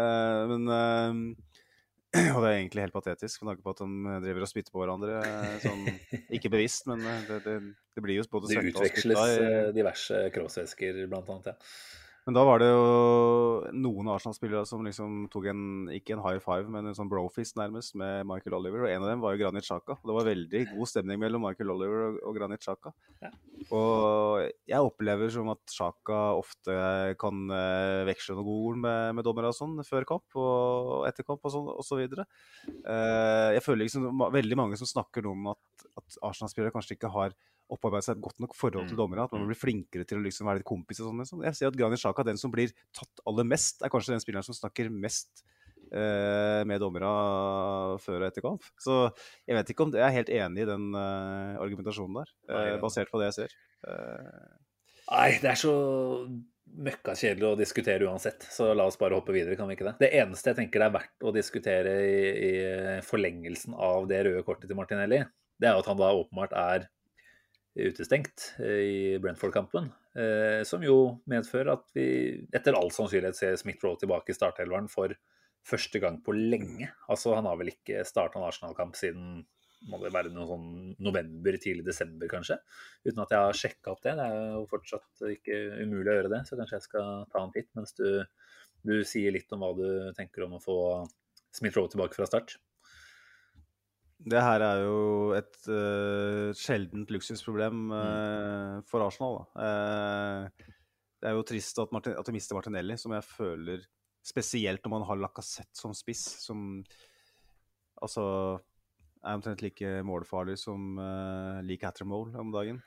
Og det er egentlig helt patetisk, med tanke på at de driver og spytter på hverandre, sånn, ikke bevisst, men det blir jo både svett og spytta. Det utveksles diverse kroppsvæsker blant annet, ja. Men da var det jo noen Arsenal-spillere som liksom tok ikke en high five, men en sånn brofist nærmest med Michael Oliver, og en av dem var jo Granit Xhaka. Det var veldig god stemning mellom Michael Oliver og Granit Xhaka. Ja. Og jeg opplever som at Xhaka ofte kan veksle noen gode ord med dommere og sånn, før kamp og etter kamp og så videre. Jeg føler liksom veldig mange som snakker om at Arsenal-spillere kanskje ikke har opparbeidet seg et godt nok forhold til dommere, at man blir flinkere til å liksom være litt kompis og sånn. Jeg ser at Granit Xhaka, den som blir tatt aller mest, er kanskje den spilleren som snakker mest med dommere før og etter kamp. Så jeg vet ikke om jeg er helt enig i den argumentasjonen der, basert på det jeg ser. Nei, det er så møkka kjedelig å diskutere uansett, så la oss bare hoppe videre, kan vi ikke det? Det eneste jeg tenker det er verdt å diskutere i forlengelsen av det røde kortet til Martinelli, det er at han da åpenbart er utestengt i Brentford-kampen, som jo medfører at vi etter all sannsynlighet ser Smith-Rowe tilbake i startelveren for første gang på lenge. Altså han har vel ikke startet en Arsenal-kamp siden må det være noe sånn november, tidlig desember kanskje, uten at jeg har sjekket opp det. Det er jo fortsatt ikke umulig å gjøre det, så kanskje jeg skal ta en titt mens du sier litt om hva du tenker om å få Smith-Rowe tilbake fra start. Det her er jo et sjeldent luksusproblem for Arsenal. Det er jo trist at de mister Martinelli, som jeg føler, spesielt når man har Lacazette som spiss, som altså er omtrent like målfarlig som Lee Cattermole om dagen.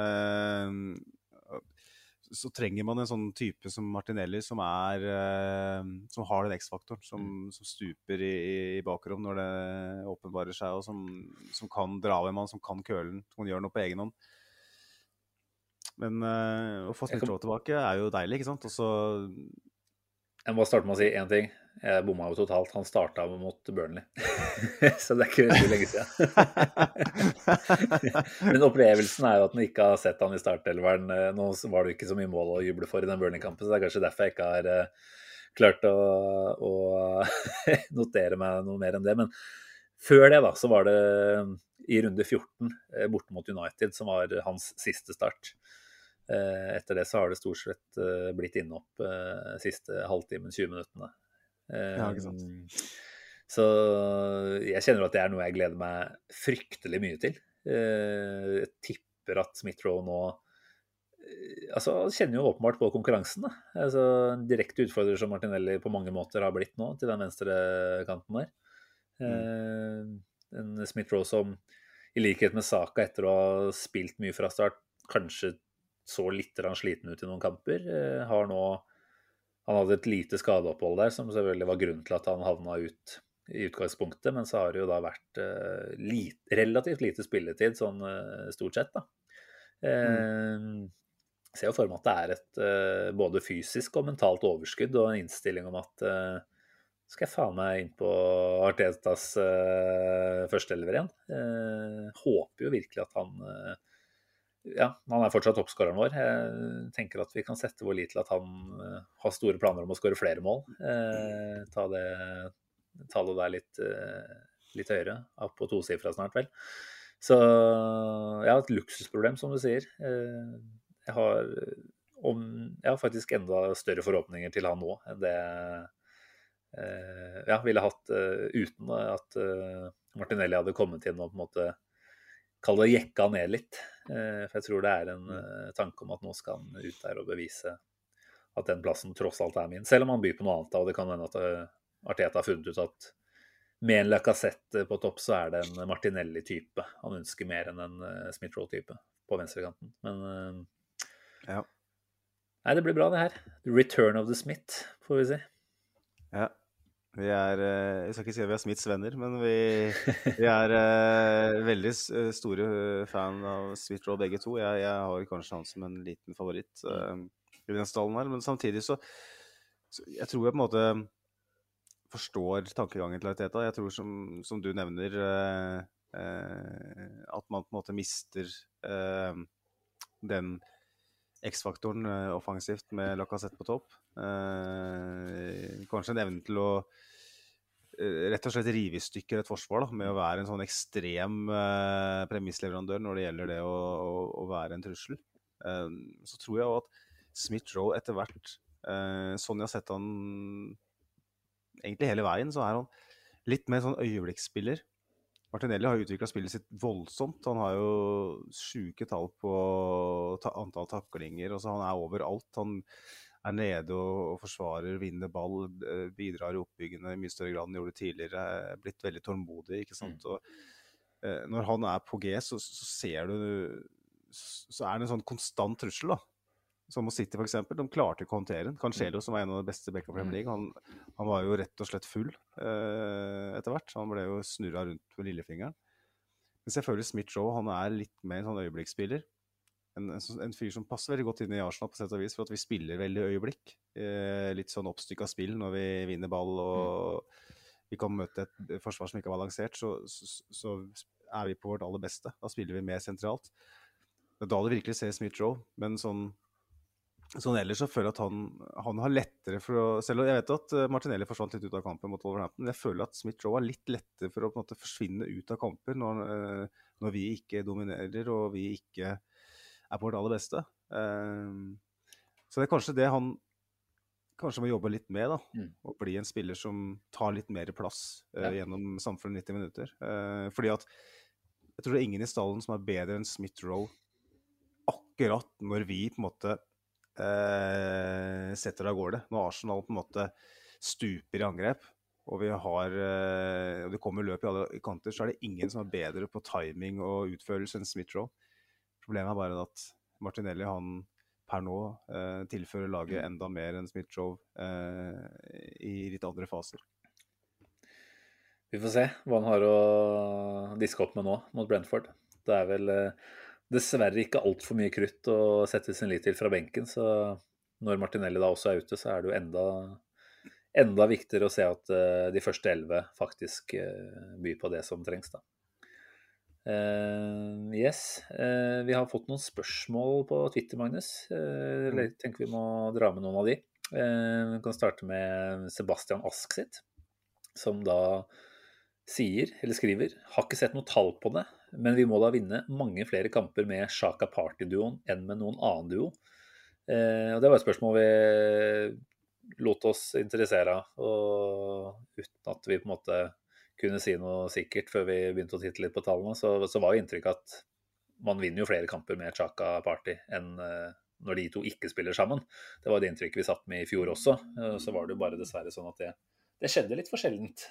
Så trenger man en sånn type som Martinelli som har den X-faktoren, som stuper i bakrom når det åpenbarer seg, og som kan dra ved man, som kan kølen, som kan gjøre noe på egen hånd. Men å få Smith-Rowe tilbake er jo deilig, ikke sant? Jeg må starte med å si en ting. Jeg bomma jo totalt. Han startet mot Burnley. Så det er ikke veldig lenge siden. Men opplevelsen er jo at han ikke har sett han i startelveren. Nå var det ikke så mye mål å juble for i den Burnley-kampen, så det er kanskje derfor jeg ikke har klart å notere meg noe mer enn det. Men før det da, så var det i runde 14 borte mot United som var hans siste start. Etter det så har det stort sett blitt innopp siste halvtimen, 20 minuttene. Ja, ikke sant. Så jeg kjenner at det er noe jeg gleder meg fryktelig mye til. Jeg tipper at Smith-Rowe nå kjenner jo åpenbart på konkurransen da. Direkte utfordrer som Martinelli på mange måter har blitt nå til den venstre kanten der. En Smith-Rowe som i likhet med Saka etter å ha spilt mye fra start kanskje så litt sliten ut i noen kamper, han hadde et lite skadeopphold der, som selvfølgelig var grunnen til at han havna ut i utgangspunktet, men så har det jo da vært relativt lite spilletid, sånn stort sett da. Ser jo for meg at det er et både fysisk og mentalt overskudd, og en innstilling om at skal jeg faen meg inn på Artetas førsteelver igjen. Håper jo virkelig at han er fortsatt toppskåreren vår. Jeg tenker at vi kan sette vår lit til at han har store planer om å skåre flere mål. Ta det der litt høyere, opp på 2-sifra snart vel. Så jeg har et luksusproblem, som du sier. Jeg har faktisk enda større forhåpninger til han nå enn det ville hatt uten at Martinelli hadde kommet inn og på en måte kalle det jekka ned litt. For jeg tror det en tanke om at nå skal han ut der og bevise at den plassen tross alt min. Selv om han byr på noe annet, og det kan hende at Arteta har funnet ut at med en Lacazette på topp, så det en Martinelli-type. Han ønsker mer enn en Smith-Rowe-type på venstrekanten. Men nei, det blir bra det her. Return of the Smith, får vi si. Ja. Vi jeg skal ikke si at vi Smiths venner, men vi veldig store fan av Smith-Rowe begge to. Jeg har kanskje han som en liten favoritt i den stallen her, men samtidig så jeg tror jeg på en måte forstår tankegangen til Arteta. Jeg tror som du nevner at man på en måte mister den X-faktoren offensivt med Lacazette på topp. Kanskje en evne til å rett og slett rive i stykker et forsvar da, med å være en sånn ekstrem premissleverandør når det gjelder det å være en trussel. Så tror jeg også at Smith-Rowe etter hvert, sånn jeg har sett han egentlig hele veien, så han litt mer sånn øyeblikksspiller. Martinelli har utviklet spillet sitt voldsomt. Han har jo syke tall på antall taklinger. Altså han overalt. Han nede og forsvarer, vinner ball, bidrar i oppbyggende i mye større grad enn han gjorde tidligere. Blitt veldig tålmodig, ikke sant? Og, når han på G, så ser du så det en sånn konstant trussel da. Som å City for eksempel, de klarte ikke å håndtere den. Cancelo, som var en av de beste back of Premier League, han var jo rett og slett full etter hvert. Han ble jo snurret rundt på lillefingeren. Men selvfølgelig Smith-Rowe, han litt mer en sånn øyeblikksspiller. En fyr som passer veldig godt inn i Arsenal på sett og vis, for at vi spiller veldig øyeblikk. Litt sånn oppstykket spill når vi vinner ball, og vi kan møte et forsvar som ikke balansert, så vi på vårt aller beste. Da spiller vi mer sentralt. Det da det virkelig ser Smith-Rowe, men sånn ellers så føler jeg at han har lettere for å, selv om jeg vet at Martinelli forsvant litt ut av kampen mot Wolverhampton, men jeg føler at Smith-Rowe har litt lettere for å på en måte forsvinne ut av kamper når vi ikke dominerer og vi ikke på vårt aller beste. Så det kanskje det han kanskje må jobbe litt med da, og bli en spiller som tar litt mer plass gjennom samfunnet 90 minutter. Fordi at jeg tror det ingen i stallen som bedre enn Smith-Rowe akkurat når vi på en måte setter av gårde. Når Arsenal på en måte stuper i angrep, og det kommer løp i alle kanter, så det ingen som bedre på timing og utførelse enn Smith-Rowe. Problemet bare at Martinelli, han per nå tilfører laget enda mer enn Smith-Rowe i litt andre faser. Vi får se hva han har å diske opp med nå mot Brentford. Det vel dessverre ikke alt for mye krutt å sette sin lit til fra benken, så når Martinelli da også ute, så det jo enda viktigere å se at de første 11 faktisk byr på det som trengs da. Yes, vi har fått noen spørsmål på Twitter, Magnus. Jeg tenker vi må dra med noen av de. Vi kan starte med Sebastian Ask sitt, som da skriver, har ikke sett noe tall på det, men vi må da vinne mange flere kamper med Xhaka Party-duoen enn med noen annen duo. Og det var et spørsmål vi lot oss interessere av, og uten at vi på en måte kunne si noe sikkert før vi begynte å titte litt på tallene, så var jo inntrykk at man vinner jo flere kamper med Xhaka Party enn når de to ikke spiller sammen. Det var det inntrykket vi satt med i fjor også, så var det jo bare dessverre sånn at det skjedde litt for sjeldent.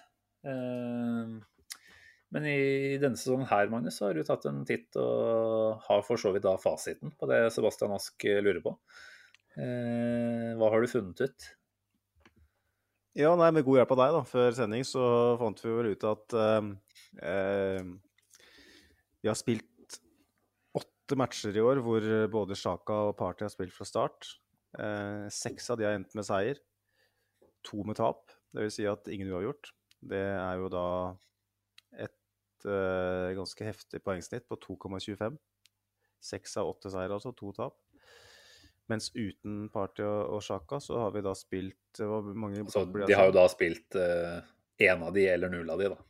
Men i denne sesongen her, Magnus, så har du tatt en titt og har for så vidt da fasiten på det Sebastian Ask lurer på. Hva har du funnet ut? Ja, nei, med god hjelp av deg da, før sending så fant vi vel ut at vi har spilt 8 matcher i år, hvor både Xhaka og Partey har spilt fra start. 6 av de har endt med seier, 2 med tap, det vil si at ingen uavgjort. Det jo da et ganske heftig poengsnitt på 2,25. 6 av 8 seier, altså 2 tap. Mens uten Partey og Xhaka så har vi da spilt mange... Så de har jo da spilt en av de eller 0 av de da.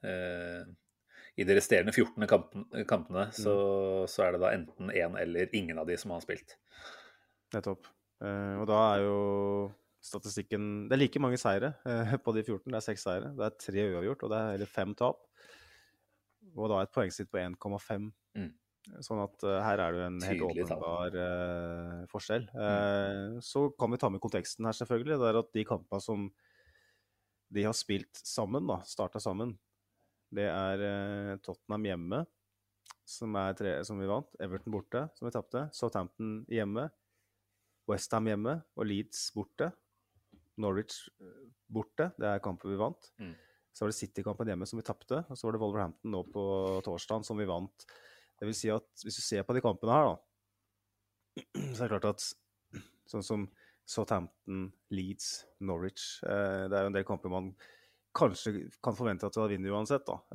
I de resterende 14 kampene så det da enten en eller ingen av de som har spilt. Nettopp. Og da jo statistikken... Det like mange seire på de 14. Det 6 seire. Det 3 uavgjort, og det eller 5 tap. Og da et poengsnitt på 1,5. Sånn at her det jo en helt Tydelig åpenbar forskjell. Så kan vi ta med konteksten her selvfølgelig. Det at de kampene som de har spilt sammen, da, startet sammen, det Tottenham hjemme, som vi vant, Everton borte, som vi tappte, Southampton hjemme, West Ham hjemme, og Leeds borte, Norwich borte, det kampen vi vant. Så var det City-kampen hjemme som vi tappte, og så var det Wolverhampton nå på torsdagen som vi vant. Det vil si at hvis du ser på de kampene her da, så det klart at sånn som Southampton, Leeds, Norwich, det jo en del kamper man kanskje kan forvente at vi har vinner uansett da.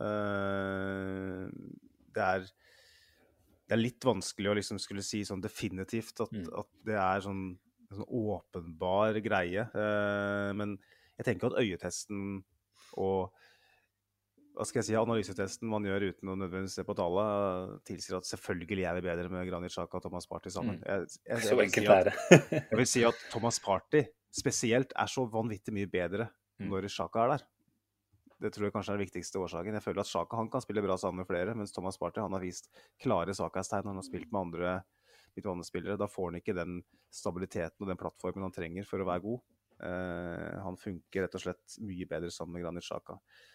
Det litt vanskelig å liksom skulle si sånn definitivt at det sånn åpenbar greie. Men jeg tenker at øyetesten og hva skal jeg si, analysetesten man gjør uten å nødvendigvis se på tallet, tilsier at selvfølgelig vi bedre med Granit Xhaka og Thomas Partey sammen. Jeg vil si at Thomas Partey spesielt så vanvittig mye bedre når Xhaka der. Det tror jeg kanskje det viktigste årsaken. Jeg føler at Xhaka han kan spille bra sammen med flere, mens Thomas Partey han har vist klare svakhetstegn når han har spilt med andre spillere. Da får han ikke den stabiliteten og den plattformen han trenger for å være god. Han funker rett og slett mye bedre sammen med Granit Xhaka.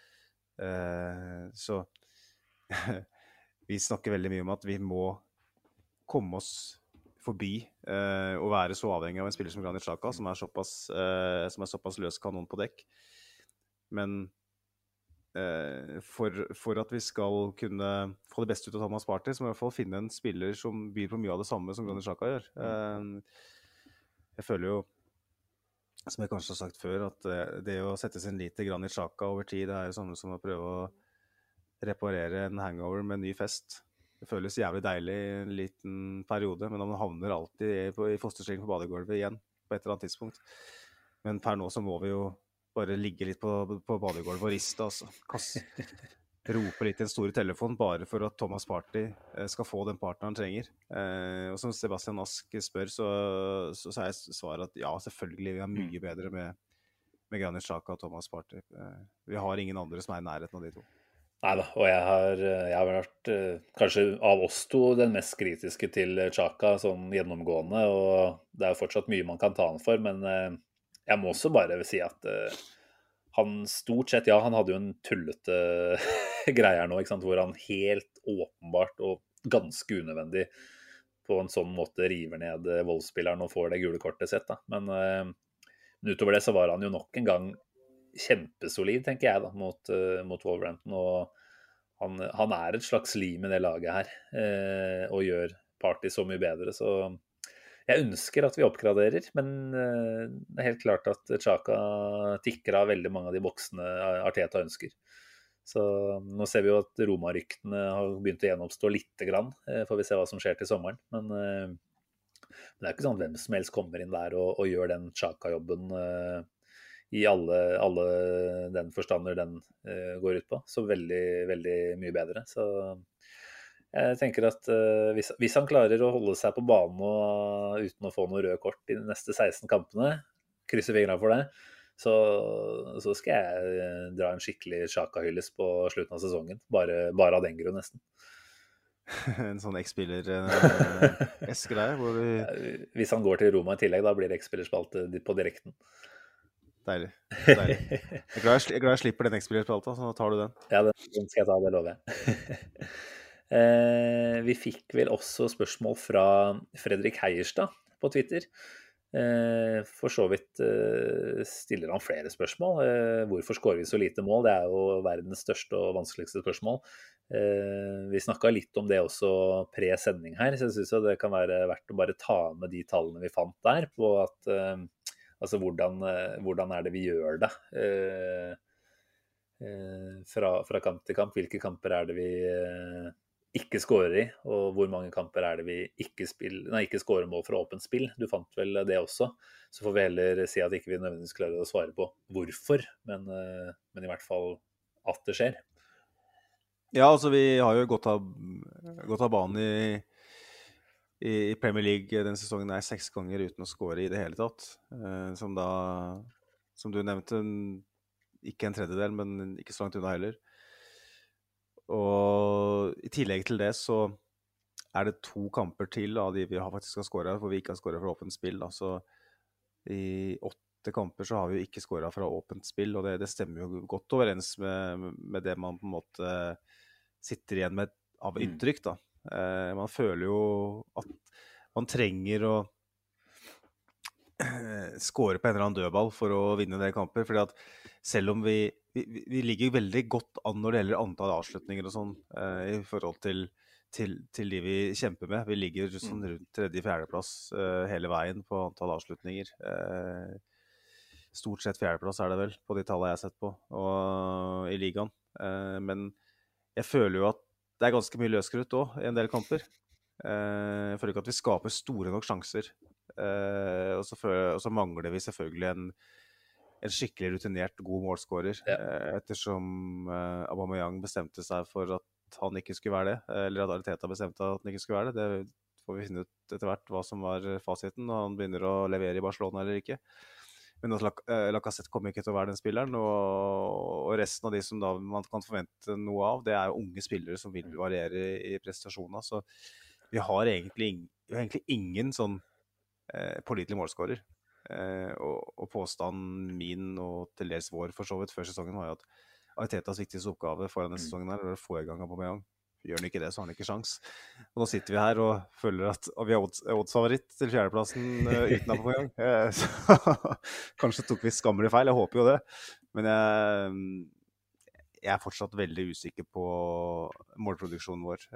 Så vi snakker veldig mye om at vi må komme oss forbi og være så avhengig av en spiller som Granit Xhaka, som såpass løs kanon på dekk. Men for at vi skal kunne få det beste ut av Thomas Partey, så må vi i hvert fall finne en spiller som byr på mye av det samme som Granit Xhaka gjør. Jeg føler jo, som jeg kanskje har sagt før, at det å sette sin lit til Granit Xhaka over tid, det jo samme som å prøve å reparere en hangover med en ny fest. Det føles jævlig deilig i en liten periode, men man havner alltid i fosterstilling på badegulvet igjen på et eller annet tidspunkt. Men per nå så må vi jo bare ligge litt på badegulvet og riste, altså. Rope litt i en stor telefon bare for at Thomas Partey skal få den partneren han trenger. Og som Sebastian Ask spør, så jeg svaret at ja, selvfølgelig vi mye bedre med Granit Xhaka og Thomas Partey. Vi har ingen andre som i nærheten av de to. Neida, og jeg har vært kanskje av oss to den mest kritiske til Xhaka sånn gjennomgående, og det jo fortsatt mye man kan ta han for, men jeg må også bare si at han stort sett, ja, han hadde jo en tullete greier nå, ikke sant, hvor han helt åpenbart og ganske unødvendig på en sånn måte river ned Wolves-spilleren og får det gule kortet sett, da. Men utover det så var han jo nok en gang kjempesolid, tenker jeg da, mot Wolverhampton, og han et slags lim i det laget her, og gjør Partey så mye bedre, så jeg ønsker at vi oppgraderer, men det helt klart at Xhaka tikker av veldig mange av de boksene Arteta ønsker. Så nå ser vi jo at Roma-ryktene har begynt å gjenoppstå litt grann, får vi se hva som skjer til sommeren. Men det ikke sånn at hvem som helst kommer inn der og gjør den Xhaka-jobben i alle den forstander den går ut på. Så veldig, veldig mye bedre. Så jeg tenker at hvis han klarer å holde seg på banen uten å få noe røde kort i de neste 16 kampene, krysser fingrene for det, så skal jeg dra en skikkelig Xhaka-hylles på slutten av sesongen. Bare av den grunn, nesten. En sånn X-spiller-esk-greie? Hvis han går til Roma i tillegg, da blir det X-spillerspalte på direkten. Deilig. Jeg glad jeg slipper den X-spillerspalta, så tar du den. Ja, den skal jeg ta, det lover jeg. Vi fikk vel også spørsmål fra Fredrik Heierstad på Twitter. For så vidt stiller han flere spørsmål. Hvorfor skårer vi så lite mål? Det jo verdens største og vanskeligste spørsmål. Vi snakket litt om det også pre-sending her, så jeg synes det kan være verdt å bare ta med de tallene vi fant der, på at altså hvordan det vi gjør det fra kamp til kamp. Hvilke kamper det vi ikke skårer i, og hvor mange kamper det vi ikke skårer mål fra åpent spill. Du fant vel det også, så får vi heller si at ikke vi nødvendigvis klarer å svare på hvorfor, men i hvert fall at det skjer. Ja, altså vi har jo gått av banen i Premier League denne sesongen 6 ganger uten å score i det hele tatt. Som da, som du nevnte, ikke en tredjedel, men ikke så langt unna heller. Og i tillegg til det så det 2 kamper til av de vi faktisk har scoret, hvor vi ikke har scoret fra åpent spill. Altså, i 8 kamper så har vi jo ikke scoret fra åpent spill, og det stemmer jo godt overens med det man på en måte sitter igjen med av inntrykk, da. Man føler jo at man trenger å score på en eller annen dødball for å vinne de kamper, fordi at selv om vi ligger veldig godt an når det gjelder antall avslutninger og sånn, i forhold til de vi kjemper med. Vi ligger sånn rundt 3.-4. plass hele veien på antall avslutninger. Stort sett 4. plass det vel, på de tallene jeg har sett på, og i ligaen. Men jeg føler jo at det ganske mye løskrutt også i en del kamper. Jeg føler ikke at vi skaper store nok sjanser. Og så mangler vi selvfølgelig en skikkelig rutinert god målskårer, ettersom Aubameyang bestemte seg for at han ikke skulle være det, eller at Arteta bestemte at han ikke skulle være det. Det får vi finne ut etter hvert hva som var fasiten, og han begynner å levere i Barcelona eller ikke. Men Lacazette kommer ikke til å være den spilleren, og resten av de som da man kan forvente noe av, det jo unge spillere som vil variere i prestasjoner. Så vi har egentlig ingen sånn pålitelig målskårer. Og påstanden min og til dels vår for så vidt før sesongen var jo at Artetas viktigste oppgave foran denne sesongen å få i gang Aubameyang. Gjør han ikke det, så har han ikke sjans. Og nå sitter vi her og føler at vi er oddsfavoritt til 4. plassen uten Aubameyang. Så kanskje tok vi skammelig feil, jeg håper jo det. Men jeg fortsatt veldig usikker på målproduksjonen vår.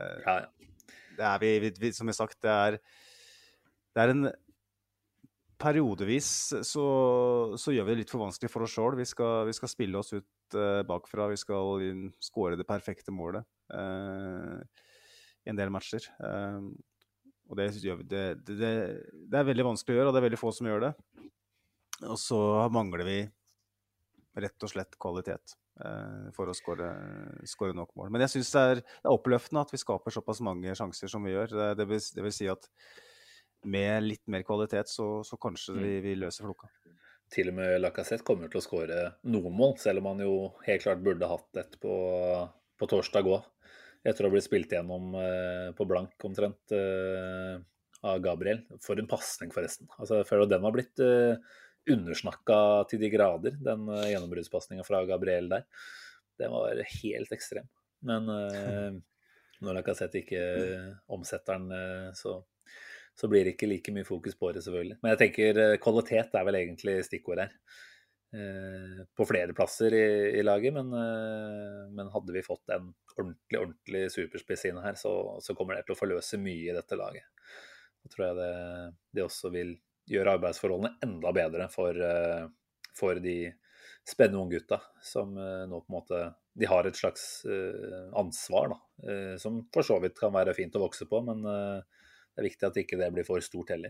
Som jeg har sagt, det en periodevis så gjør vi det litt for vanskelig for oss selv. Vi skal spille oss ut bakfra, vi skal skåre det perfekte målet i en del matcher. Og det gjør vi. Det veldig vanskelig å gjøre, og det veldig få som gjør det. Og så mangler vi rett og slett kvalitet for å skåre nok mål. Men jeg synes det oppløftende at vi skaper såpass mange sjanser som vi gjør. Det vil si at med litt mer kvalitet, så kanskje vi løser flokka. Til og med Lacazette kommer til å skåre noen mål, selv om han jo helt klart burde hatt et på torsdag også. Etter å ha blitt spilt gjennom på blank omtrent av Gabriel. For en passning forresten. Altså, jeg føler at den har blitt undersnakket til de grader, den gjennombruddspassningen fra Gabriel der. Den var helt ekstrem. Men når Lacazette ikke omsetter den, så blir det ikke like mye fokus på det, selvfølgelig. Men jeg tenker kvalitet vel egentlig stikkord her. På flere plasser i laget, men hadde vi fått en ordentlig superspiss inn her, så kommer det til å forløse mye i dette laget. Da tror jeg det også vil gjøre arbeidsforholdene enda bedre for de spennende unge gutta, som nå på en måte, de har et slags ansvar, da, som for så vidt kan være fint å vokse på, men det viktig at ikke det blir for stort heller.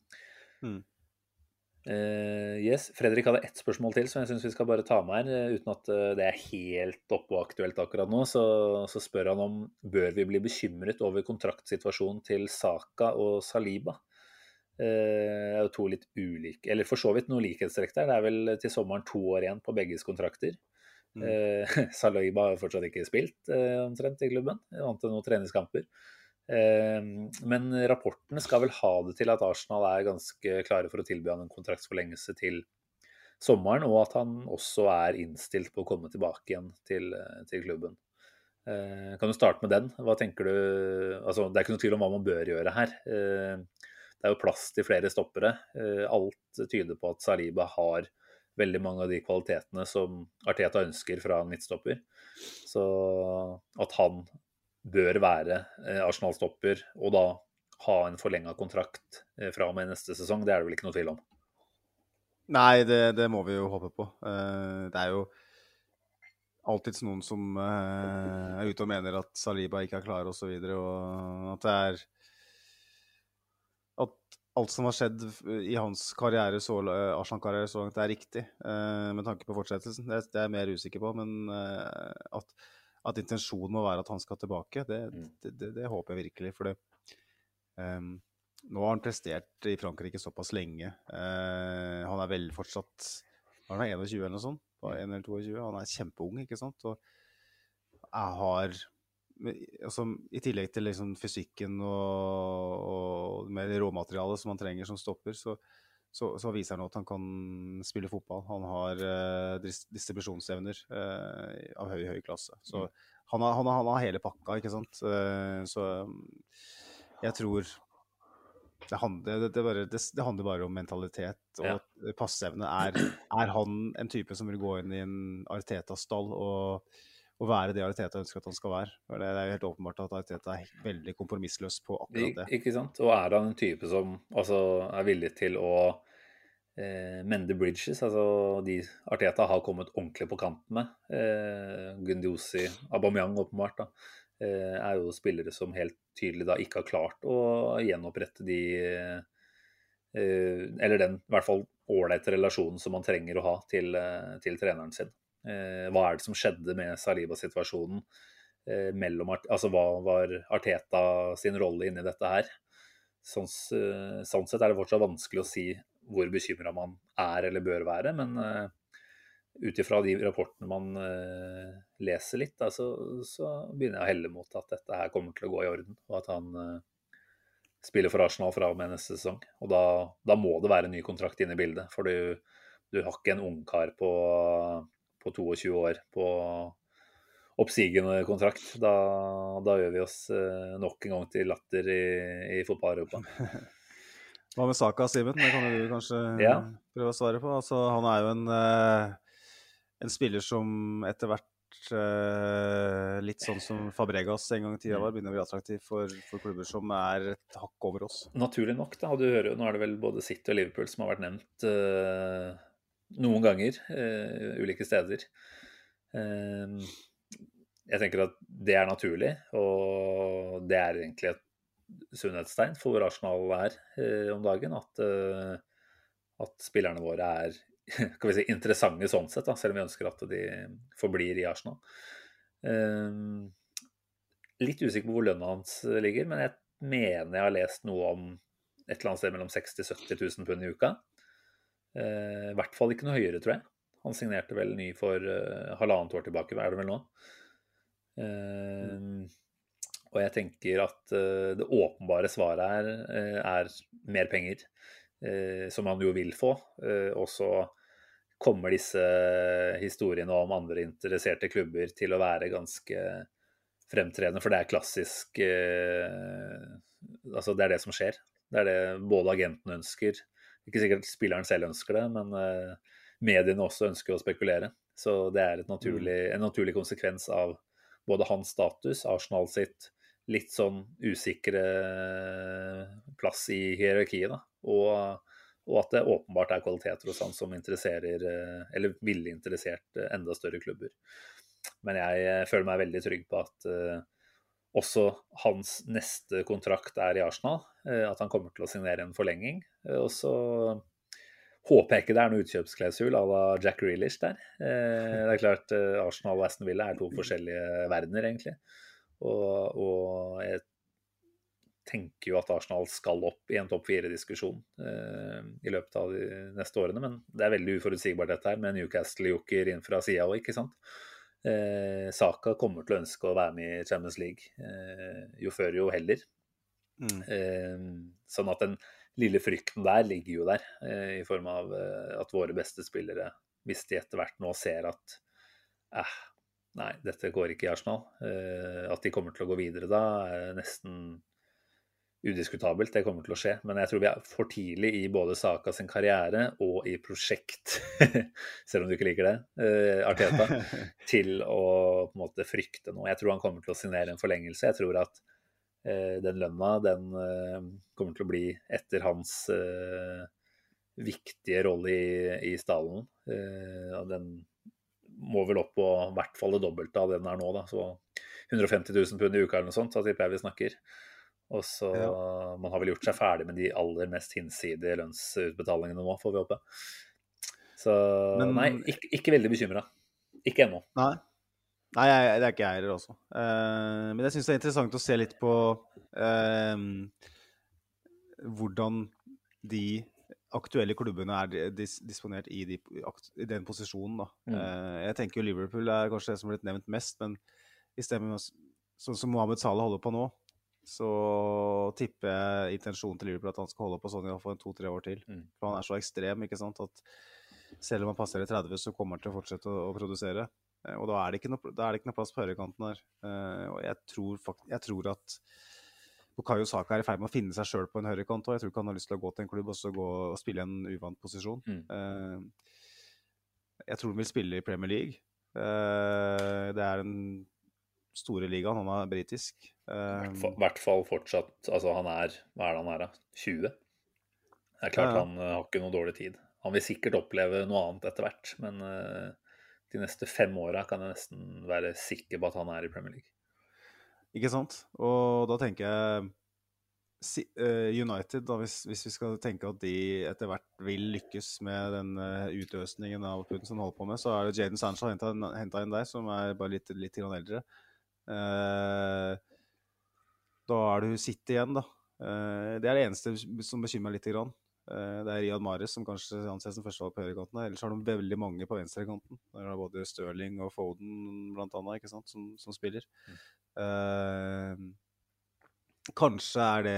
Yes, Fredrik hadde ett spørsmål til, så jeg synes vi skal bare ta med her, uten at det helt oppe og aktuelt akkurat nå, så spør han om, bør vi bli bekymret over kontraktsituasjonen til Saka og Saliba? Jo 2 litt ulike, eller for så vidt noe likhetstrekk der. Det vel til sommeren 2 år igjen på begges kontrakter. Saliba har fortsatt ikke spilt omtrent i klubben, vant til noen treningskamper. Men rapportene skal vel ha det til at Arsenal ganske klare for å tilby han en kontraktsforlengelse til sommeren, og at han også innstilt på å komme tilbake igjen til klubben. Kan du starte med den? Hva tenker du? Altså, det ikke noe tvil om hva man bør gjøre her. Det jo plass til flere stoppere. Alt tyder på at Saliba har veldig mange av de kvalitetene som Arteta ønsker fra en midtstopper. Så at han bør være Arsenal-stopper, og da ha en forlenget kontrakt fra og med neste sesong, det det vel ikke noe tvil om? Nei, det må vi jo håpe på. Det jo alltid noen som ute og mener at Saliba ikke klar og så videre, og at det at alt som har skjedd i hans karriere, Arsenal-karriere så langt, riktig, med tanke på fortsettelsen. Det jeg mer usikker på, men at intensjonen må være at han skal tilbake, det håper jeg virkelig, for Nå har han prestert i Frankrike såpass lenge. Han vel fortsatt, han 21 eller noe sånt, 1 eller 22, han kjempeung, ikke sant? Og jeg har, altså, i tillegg til liksom fysikken og med det råmaterialet som han trenger som stopper, så viser han at han kan spille fotball. Han har distribusjonsevner av høy klasse. Så han har hele pakka, ikke sant? Så jeg tror det handler bare om mentalitet, og passeevne. Er han en type som vil gå inn i en Arteta-stall og være det Arteta ønsker at han skal være? For det jo helt åpenbart at Arteta veldig kompromissløs på akkurat det. Ikke sant? Og han en type som altså, villig til å mende bridges, altså de Arteta har kommet ordentlig på kanten med. Guendouzi, Aubameyang åpenbart da. Jo spillere som helt tydelig da ikke har klart å gjenopprette de eller den i hvert fall ålreite relasjonen som man trenger å ha til treneren sin. Hva det som skjedde med Saliba-situasjonen altså hva var Arteta sin rolle inni dette her? Sånn sett det fortsatt vanskelig å si hvor bekymret man eller bør være, men utifra de rapportene man leser litt, da, så begynner jeg å helle mot at dette her kommer til å gå i orden, og at han spiller for Arsenal fra og med neste sesong. Og da må det være en ny kontrakt inne i bildet, for du har ikke en ungkar på 22 år på oppsigende kontrakt. Da gjør vi oss nok en gang til latter i fotball-Europa. Hva med Saka, Simen? Det kan du kanskje prøve å svare på. Altså, han jo en spiller som etter hvert litt sånn som Fabregas en gang i tida var, begynner å bli attraktiv for klubber som et hakk over oss. Naturlig nok, da. Og du hører jo, nå det vel både City og Liverpool som har vært nevnt noen ganger, ulike steder. Jeg tenker at det naturlig, og det egentlig et sunnhetstegn for hvor Arsenal om dagen, at spillerne våre kan vi si, interessante sånn sett, da, selv om vi ønsker at de forblir i Arsenal. Litt usikker på hvor lønna hans ligger, men jeg mener jeg har lest noe om et eller annet sted mellom 60-70 000 pund i uka. I hvert fall ikke noe høyere, tror jeg. Han signerte vel ny for 1,5 år tilbake, hva det vel nå? Og jeg tenker at det åpenbare svaret mer penger, som han jo vil få. Og så kommer disse historiene om andre interesserte klubber til å være ganske fremtredende, for det klassisk altså det det som skjer. Det det både agenten ønsker, ikke sikkert spilleren selv ønsker det, men mediene også ønsker å spekulere. Så det en naturlig konsekvens av både hans status, Arsenal sitt litt sånn usikre plass i hierarkiet, da. Og at det åpenbart kvaliteter hos han som interesserer, eller ville interessert enda større klubber. Men jeg føler meg veldig trygg på at også hans neste kontrakt i Arsenal, at han kommer til å signere en forlenging. Og så håper jeg ikke det noe utkjøpsklausul à la Jack Grealish der. Det klart, Arsenal og Aston Villa to forskjellige verdener, egentlig. Og jeg tenker jo at Arsenal skal opp i en topp 4-diskusjon i løpet av de neste årene, men det veldig uforutsigbart dette her, med Newcastle-joker inn fra siden også, ikke sant? Saka kommer til å ønske å være med i Champions League, jo før jo heller. Sånn at den lille frykten der ligger jo der, i form av at våre beste spillere, hvis de etter hvert nå ser at nei, dette går ikke i Arsenal, at de kommer til å gå videre da, nesten udiskutabelt, det kommer til å skje. Men jeg tror vi for tidlig i både Saka sin karriere og i prosjekt, selv om du ikke liker det, Arteta, til å på en måte frykte noe. Jeg tror han kommer til å signere en forlengelse. Jeg tror at den lønna, den kommer til å bli etter hans viktige rolle i stallen. Den må vel opp på i hvert fall det dobbelte av den nå da, så 150 000 pund i uka eller noe sånt, så tipper jeg vi snakker. Og så man har vel gjort seg ferdig med de aller mest hinsidige lønnsutbetalingene nå, får vi håpe. Så nei, ikke veldig bekymret. Ikke ennå. Nei, det ikke jeg heller også. Men jeg synes det interessant å se litt på hvordan de aktuelle klubbene disponert i den posisjonen da. Jeg tenker jo Liverpool kanskje det som har blitt nevnt mest, men i stedet sånn som Mohamed Salah holder på nå, så tipper jeg intensjonen til Liverpool at han skal holde på sånn i hvert fall 2-3 år til. For han så ekstrem, ikke sant, at selv om han passer i 30, så kommer han til å fortsette å produsere. Og da det ikke noe plass på høyrekanten her. Og jeg tror at Bukayo Saka i ferd med å finne seg selv på en høyrekant, og jeg tror ikke han har lyst til å gå til en klubb og så gå og spille en uvant posisjon. Jeg tror han vil spille i Premier League. Det den store ligaen, han britisk. I hvert fall fortsatt, altså han hva det han da? 20? Det klart han har ikke noe dårlig tid. Han vil sikkert oppleve noe annet etter hvert, men de neste 5 årene kan jeg nesten være sikker på at han i Premier League. Ikke sant? Og da tenker jeg United, da, hvis vi skal tenke at de etter hvert vil lykkes med den utøsningen av pund som de holder på med, så det Jadon Sancho hentet inn der, som bare litt eldre. Da det City igjen, da. Det det eneste som bekymrer meg litt grann. Det Riyad Mahrez som kanskje anses som førstevalg på høyrekanten. Ellers har de veldig mange på venstrekanten. Der det både Sterling og Foden blant annet, ikke sant, som spiller. Kanskje det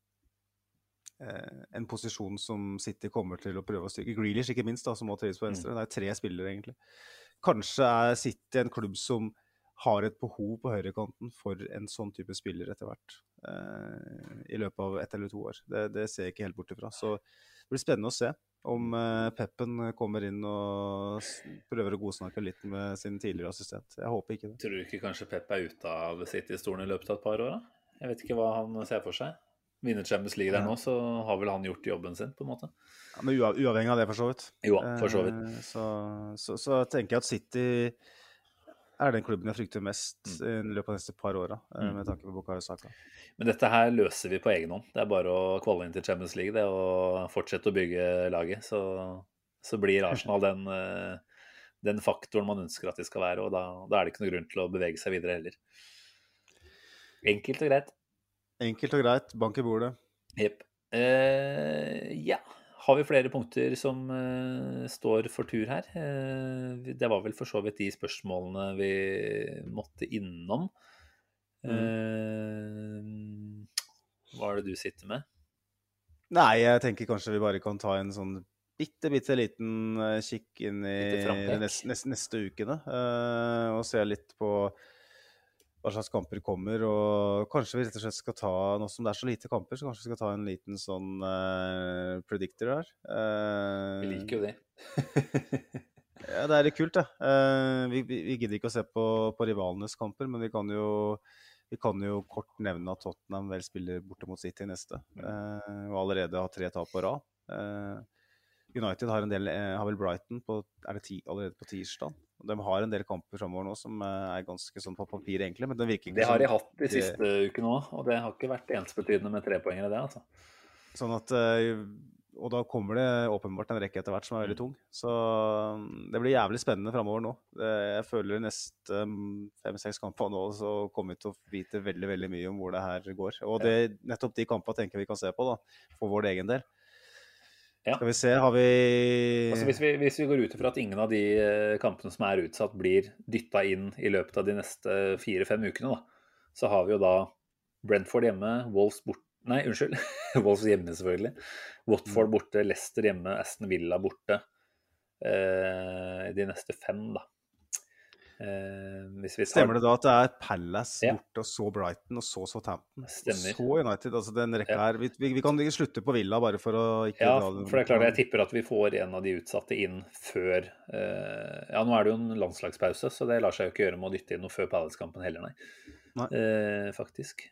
en posisjon som City kommer til å prøve å styrke. Grealish ikke minst, da, som må trives på venstre. Det 3 spillere egentlig. Kanskje City en klubb som har et behov på høyrekanten for en sånn type spiller etter hvert. I løpet av 1 eller 2 år. Det ser jeg ikke helt bort ifra. Så det blir spennende å se om Peppen kommer inn og prøver å godsnakke litt med sin tidligere assistent. Jeg håper ikke det. Tror du ikke kanskje Pep ute av City-stolen i løpet av et par år da? Jeg vet ikke hva han ser for seg. Vinner Champions League der nå, så har vel han gjort jobben sin på en måte. Ja, men uavhengig av det for så vidt. Jo, for så vidt. Så tenker jeg at City den klubben jeg frykter mest i løpet av neste par årene, med tanke på Bukayo Saka. Men dette her løser vi på egen hånd. Det bare å kvalle inn til Champions League, det å fortsette å bygge laget. Så blir Arsenal den faktoren man ønsker at de skal være, og da det ikke noe grunn til å bevege seg videre heller. Enkelt og greit. Enkelt og greit, bank i bordet. Jepp. Ja. Har vi flere punkter som står for tur her? Det var vel for så vidt de spørsmålene vi måtte innom. Hva det du sitter med? Nei, jeg tenker kanskje vi bare kan ta en sånn bitte liten kikk inn i neste ukene, og se litt på hva slags kamper kommer, og kanskje vi rett og slett skal ta, nå som det så lite kamper, så kanskje vi skal ta en liten sånn predictor her. Vi liker jo det. Ja, det litt kult, det. Vi gidder ikke å se på rivalenes kamper, men vi kan jo kort nevne at Tottenham vel spiller borte mot City neste, og allerede har 3 tap på rad. United har vel Brighton allerede på tirsdag. De har en del kamper fremover nå som ganske sånn på papir egentlig, men det virker ikke det har de hatt de siste ukene også, og det har ikke vært ensbetydende med 3 poeng i det, altså. Sånn at, og da kommer det åpenbart en rekke etter hvert som veldig tung, så det blir jævlig spennende fremover nå. Jeg føler neste 5-6 kamper nå, så kommer vi til å vite veldig, veldig mye om hvor det her går. Og nettopp de kampene tenker vi kan se på da, for vår egen del. Ja. Skal vi se, har vi... Altså hvis vi går ut fra at ingen av de kampene som utsatt blir dyttet inn i løpet av de neste 4-5 ukene da, så har vi jo da Brentford hjemme, Wolves hjemme selvfølgelig, Watford borte, Leicester hjemme, Aston Villa borte, de neste 5 da. Stemmer det da at det Palace borte, og så Brighton, og så Southampton, Stemmer. Og så United, altså den rekka her. Vi kan ikke slutte på Villa bare for å ikke dra den. For det klart, jeg tipper at vi får en av de utsatte inn før, nå det jo en landslagspause, så det lar seg jo ikke gjøre med å dytte inn noe før Palace-kampen heller, nei. Faktisk.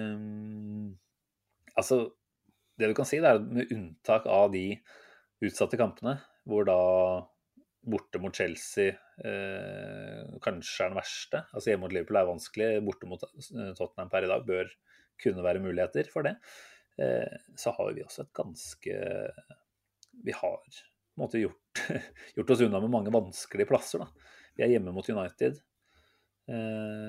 Altså, det du kan si, det med unntak av de utsatte kampene, hvor da borte mot Chelsea kanskje den verste. Altså hjemme mot Liverpool vanskelig, borte mot Tottenham per i dag bør kunne være muligheter for det. Så har vi også et ganske... Vi har på en måte gjort oss unna med mange vanskelige plasser da. Vi hjemme mot United.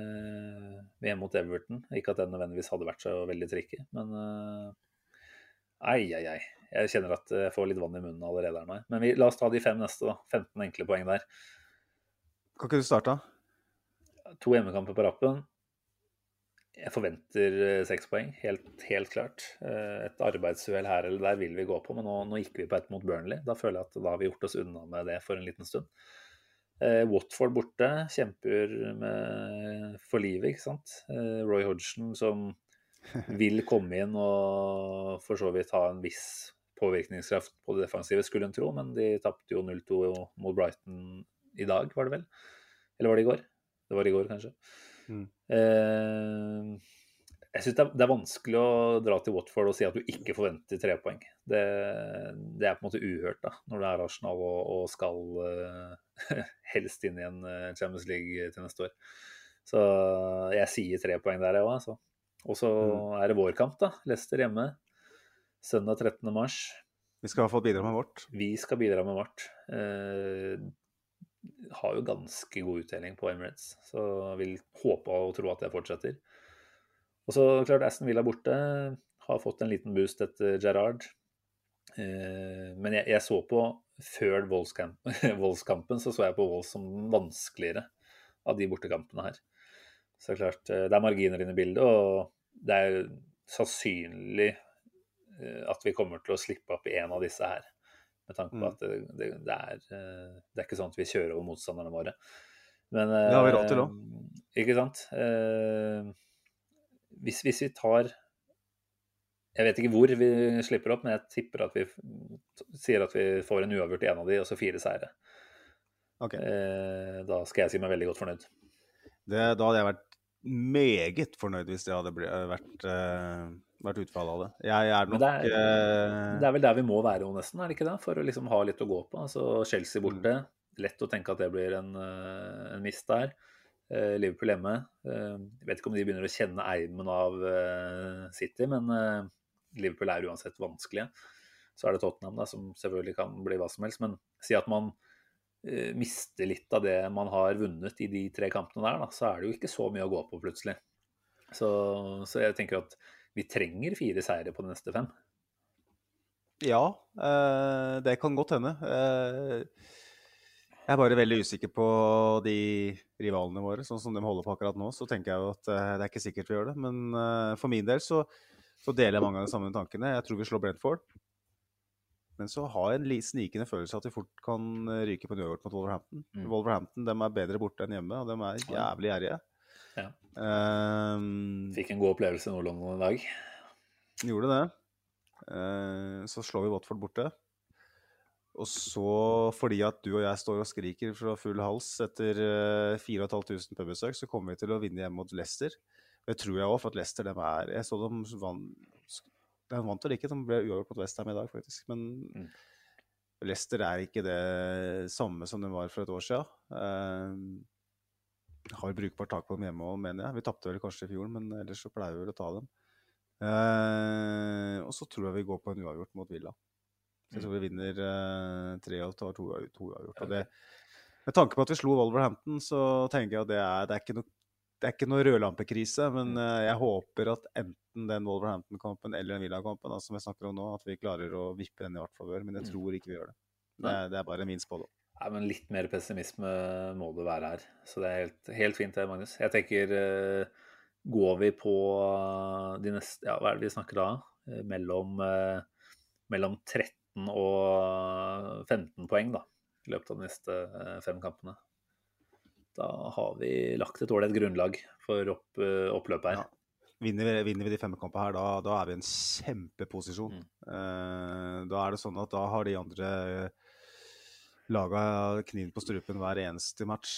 Vi hjemme mot Everton. Ikke at den nødvendigvis hadde vært så veldig tricky, men Ai. Jeg kjenner at jeg får litt vann i munnen allerede her nå. Men la oss ta de 5 neste, da. 15 enkle poeng der. Kan ikke du starte? 2 hjemmekamper på rappen. Jeg forventer 6 poeng, helt klart. Et arbeidsuhell her eller der vil vi gå på, men nå gikk vi på ett mot Burnley. Da føler jeg at da har vi gjort oss unna med det for en liten stund. Watford borte, kjemper for livet, ikke sant? Roy Hodgson som vil komme inn og for så vidt ha en viss påvirkningskraft på det defensive, skulle en tro, men de tapte jo 0-2 mot Brighton i dag, var det vel? Eller var det i går? Det var i går, kanskje. Jeg synes det er vanskelig å dra til Watford og si at du ikke forventer 3 poeng. Det er på en måte uhørt da, når det er Arsenal og skal helst inn i en Champions League til neste år. Så jeg sier 3 poeng der også, altså. Og så er det vår kamp da, Leicester hjemme, søndag 13. mars. Vi skal i hvert fall bidra med vårt. Vi skal bidra med vårt. Har jo ganske god uttelling på Emirates, så vil håpe og tro at det fortsetter. Og så klart Aston Villa borte, har fått en liten boost etter Gerrard. Men jeg så på, før Wolves-kampen, så jeg på Wolves som vanskeligere av de bortekampene her. Så klart, det er marginer inne i bildet, og det er sannsynlig at vi kommer til å slippe opp i en av disse her. Med tanke på at det er ikke sånn at vi kjører over motstanderne våre. Men, det har vi råd til også. Ikke sant? Hvis vi tar, jeg vet ikke hvor vi slipper opp, men jeg tipper at vi sier at vi får en uavgjort i en av de, og så 4 seire. Okay. Da skal jeg si meg veldig godt fornøyd. Da hadde jeg vært meget fornøyd hvis det hadde vært utfall av det. Jeg er nok... det er vel der vi må være jo nesten, er det ikke det? For å liksom ha litt å gå på. Altså Chelsea borte, lett å tenke at det blir en mist der. Liverpool hjemme. Jeg vet ikke om de begynner å kjenne eimen av City, men Liverpool er uansett vanskelige. Så er det Tottenham da, som selvfølgelig kan bli hva som helst, men si at man mister litt av det man har vunnet i de 3 kampene der, da, så er det jo ikke så mye å gå på plutselig. Så jeg tenker at vi trenger 4 seire på de neste 5. Ja, det kan godt hende. Jeg er bare veldig usikker på de rivalene våre, sånn som de holder på akkurat nå, så tenker jeg jo at det er ikke sikkert vi gjør det, men for min del så deler jeg mange av de samme tankene. Jeg tror vi slår Brentford. Men så har jeg en snikende følelse at vi fort kan ryke på New York mot Wolverhampton. Wolverhampton, de er bedre borte enn hjemme, og de er jævlig gjerrige. Ja. Fikk en god opplevelse i Nord-London i dag. Gjorde det. Så slår vi Watford borte. Og så, fordi at du og jeg står og skriker fra full hals etter 4.500 pubesøk, så kommer vi til å vinne hjemme mot Leicester. Det tror jeg også, for at Leicester, jeg så dem de vant eller ikke, de ble uavgjort mot West Ham i dag faktisk, men Leicester er ikke det samme som de var for et år siden. Har brukbart tak på dem hjemme, mener jeg. Vi tappte vel kanskje i fjor, men ellers så pleier vi vel å ta dem. Og så tror jeg vi går på en uavgjort mot Villa. Så jeg tror vi vinner 3 og tar 2 uavgjort. Og det, med tanke på at vi slo Wolverhampton, så tenker jeg at det er ikke noe rødlampekrise, men jeg håper at enten den Wolverhampton-kampen eller den Villa-kampen, som jeg snakker om nå, at vi klarer å vippe den i hvert favør, men jeg tror ikke vi gjør det. Det er bare min spådom. Ja, men litt mer pessimisme må det være her, så det er helt fint det, Magnus. Jeg tenker, går vi på de neste, hva er det vi snakker da? Mellom 13 og 15 poeng da, i løpet av de neste 5 kampene. Da har vi lagt et ålreit grunnlag for oppløpet her. Ja. Vinner vi de 5 kampene her, da er vi i en kjempeposisjon. Da er det sånn at da har de andre laget kniven på strupen hver eneste match.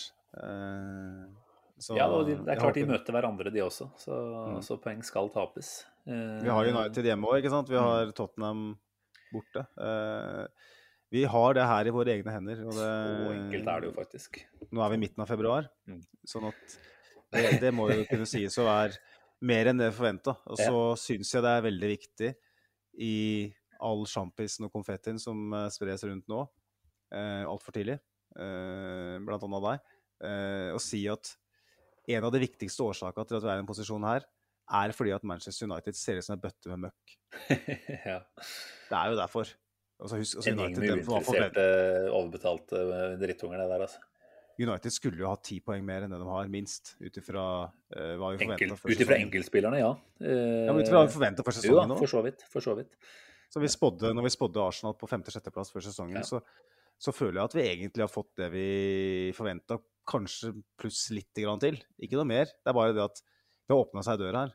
Ja, og det er klart de møter hverandre de også, så poeng skal tapes. Vi har United hjemme også, ikke sant? Vi har Tottenham borte. Vi har det her i våre egne hender. Og så enkelt er det jo faktisk. Nå er vi i midten av februar, sånn at det må jo kunne sies å være mer enn det forventet. Og så synes jeg det er veldig viktig i all sjampisen og konfettien som spres rundt nå, alt for tidlig, blant annet deg, å si at en av de viktigste årsakene til at vi er i en posisjon her, er fordi at Manchester United ser ut som en bøtte med møkk. Ja. Det er jo derfor. Husk, En gjeng med uinteresserte, overbetalte drittunger det der, altså. United skulle jo ha 10 poeng mer enn det de har, minst, utifra hva vi forventet for Utifra enkeltspillerne, ja. Ja, men utifra hva vi forventet for sesongen nå. Jo da, for så vidt. Så når vi spådde Arsenal på 5.-6. plass før sesongen, så føler jeg at vi egentlig har fått det vi forventet, kanskje pluss litt grann til. Ikke noe mer, det er bare det at det har åpnet seg dør her.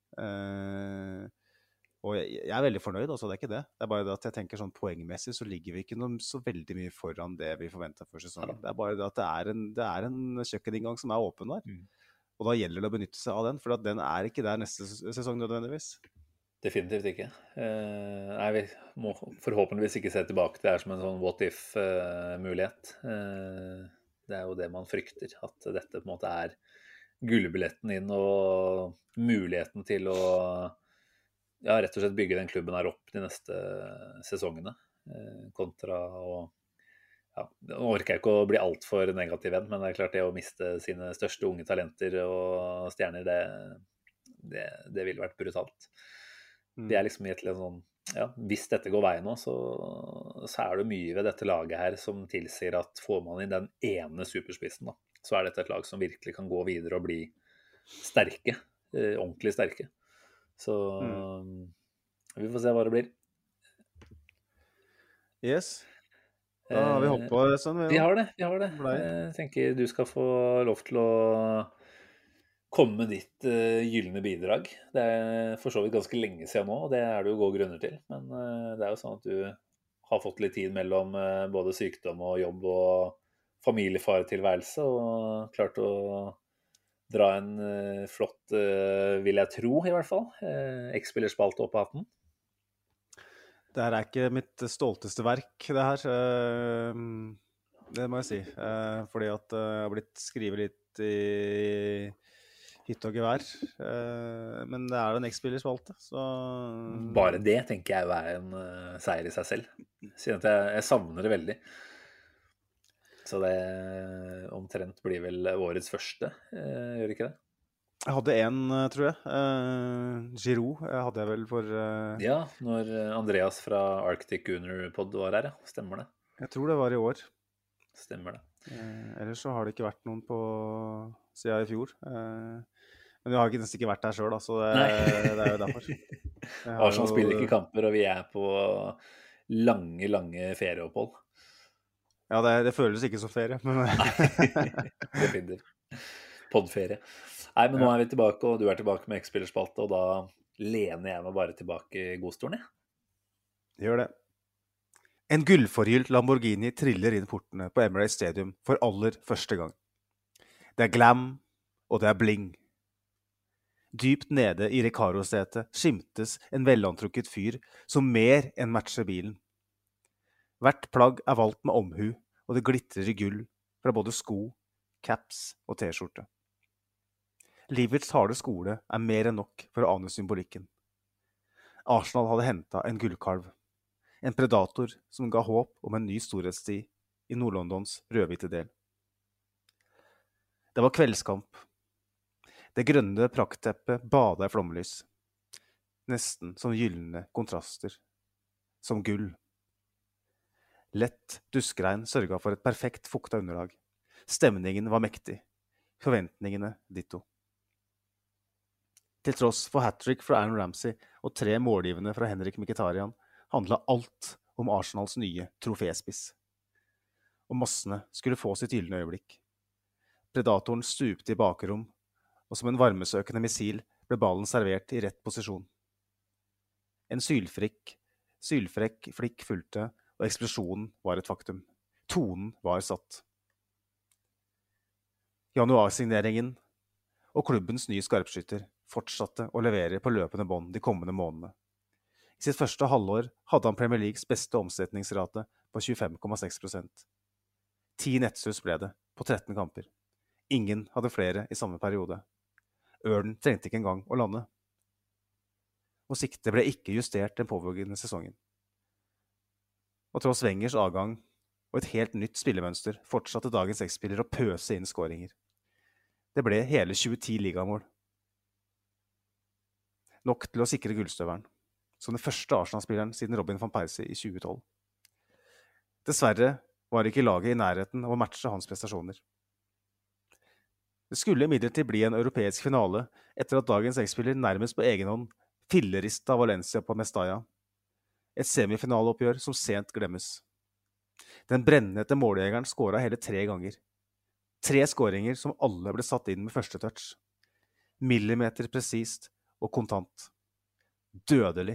Og jeg er veldig fornøyd, altså, det er ikke det. Det er bare det at jeg tenker sånn poengmessig så ligger vi ikke så veldig mye foran det vi forventet før sesongen. Det er bare det at det er en kjøkkeninngang som er åpen der. Og da gjelder det å benytte seg av den, for at den er ikke der neste sesong nødvendigvis. Definitivt ikke. Nei, vi må forhåpentligvis ikke se tilbake. Det er som en sånn what if-mulighet. Det er jo det man frykter, at dette på en måte er gullbilletten inn og muligheten til å rett og slett bygge den klubben her opp de neste sesongene, kontra å nå orker jeg ikke å bli alt for negativ igjen, men det er klart det å miste sine største unge talenter og stjerner, det ville vært brutalt. Det er liksom egentlig en sånn, hvis dette går veien nå, så er det mye ved dette laget her som tilsier at får man inn den ene superspissen da, så er dette et lag som virkelig kan gå videre og bli sterke, ordentlig sterke. Så vi får se hva det blir. Yes. Da har vi hoppet sånn. Vi har det. Jeg tenker du skal få lov til å komme med ditt gyllene bidrag. Det er for så vidt ganske lenge siden nå, og det er det jo gode grunner til. Men det er jo sånn at du har fått litt tid mellom både sykdom og jobb og familiefartilværelse, og klart å dra en flott, vil jeg tro i hvert fall, X-spillerspalte opp av hatten. Det her er ikke mitt stolteste verk, det her. Det må jeg si. Fordi at jeg har blitt skrevet litt i hytt og gevær. Men det er jo en X-spillerspalte, så... Bare det tenker jeg er en seier i seg selv. Siden at jeg savner det veldig. Så det omtrent blir vel årets første, gjør det ikke det? Jeg hadde en, tror jeg. Giroud hadde jeg vel for... Ja, når Andreas fra Arctic Gunner Pod var her, ja. Stemmer det. Jeg tror det var i år. Stemmer det. Ellers så har det ikke vært noen på siden i fjor. Men jeg har nesten ikke vært der selv, da, så det er jo derfor. Arsenal spiller ikke kamper, og vi er på lange ferieopphold. Ja, det føles ikke som ferie, men... Definitivt. Poddferie. Nei, men nå er vi tilbake, og du er tilbake med X-spillerspalte, og da lener jeg meg bare tilbake i godstolen, jeg. Gjør det. En gullforgylt Lamborghini triller inn portene på Emirates Stadium for aller første gang. Det er glam, og det er bling. Dypt nede i Recaro-setet skimtes en velantrukket fyr som mer enn matcher bilen. Hvert plagg er valgt med omhu, og det glitrer i gull fra både sko, caps og t-skjorte. Livets harde skole er mer enn nok for å ane symbolikken. Arsenal hadde hentet en gullkalv, en predator som ga håp om en ny storhetstid i Nord-Londons rødhvite del. Det var kveldskamp. Det grønne praktteppet badet i flomlys, nesten som gyllene kontraster, som gull. Lett duskregn sørget for et perfekt fukta underlag. Stemningen var mektig, forventningene ditto. Til tross for hat-trick fra Aaron Ramsey og 3 målgivende fra Henrik Mkhitaryan handlet alt om Arsenals nye troféspiss. Og massene skulle få sitt gyllene øyeblikk. Predatoren stupte i bakrom, og som en varmesøkende missil ble ballen servert i rett posisjon. En sylfrekk flikk fulgte, og eksplosjonen var et faktum. Tonen var satt. Januarsigneringen og klubbens nye skarpskytter fortsatte å levere på løpende bånd de kommende månedene. I sitt første halvår hadde han Premier Leagues beste omsetningsrate på 25,6%. 10 nettsus ble det, på 13 kamper. Ingen hadde flere i samme periode. Ørnen trengte ikke engang å lande. Og siktet ble ikke justert den påfølgende sesongen. Og tross Wengers avgang og et helt nytt spillemønster fortsatte dagens X-spiller å pøse inn skåringer. Det ble hele 2010 ligamål. nok til å sikre gullstøveren, som den første Arsenal-spilleren siden Robin van Persie i 2012. Dessverre var ikke laget i nærheten av å matche hans prestasjoner. Det skulle imidlertid bli en europeisk finale etter at dagens X-spiller nærmest på egen hånd fillerista Valencia på Mestalla. Et semifinaleoppgjør som sent glemmes. Den brennende måljegeren skåret hele 3 ganger. 3 skåringer som alle ble satt inn med første touch. Millimeter presist og kontant. Dødelig.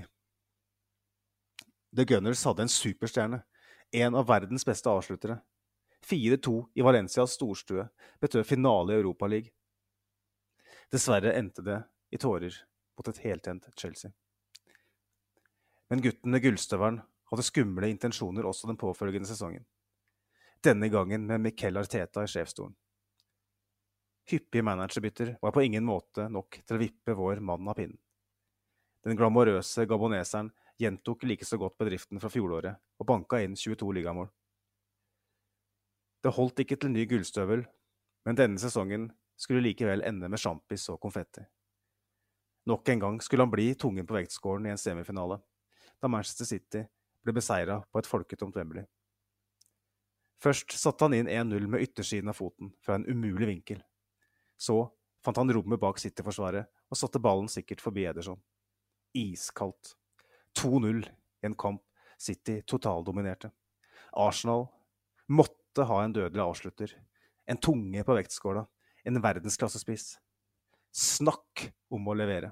The Gunners hadde en superstjerne, en av verdens beste avsluttere. 4-2 i Valencias storstue betød finale i Europa League. Dessverre endte det i tårer mot et heltent Chelsea. Men gutten med gullstøveren hadde skumle intensjoner også den påfølgende sesongen. Denne gangen med Mikel Arteta i sjefsstolen. Hyppige managerbytter var på ingen måte nok til å vippe vår mann av pinnen. Den glamorøse gaboneseren gjentok like så godt bedriften fra fjoråret og banka inn 22 ligamål. Det holdt ikke til ny gullstøvel, men denne sesongen skulle likevel ende med sjampis og konfetti. Nok en gang skulle han bli tungen på vektskålen i en semifinale, da Manchester City ble beseiret på et folketomt Wembley. Først satte han inn 1-0 med yttersiden av foten fra en umulig vinkel. Så fant han rommet bak City-forsvaret og satte ballen sikkert forbi Ederson. Iskaldt. 2-0 i en kamp City totaldominerte. Arsenal måtte ha en dødelig avslutter, en tunge på vektskåla, en verdensklassespiss. Snakk om å levere.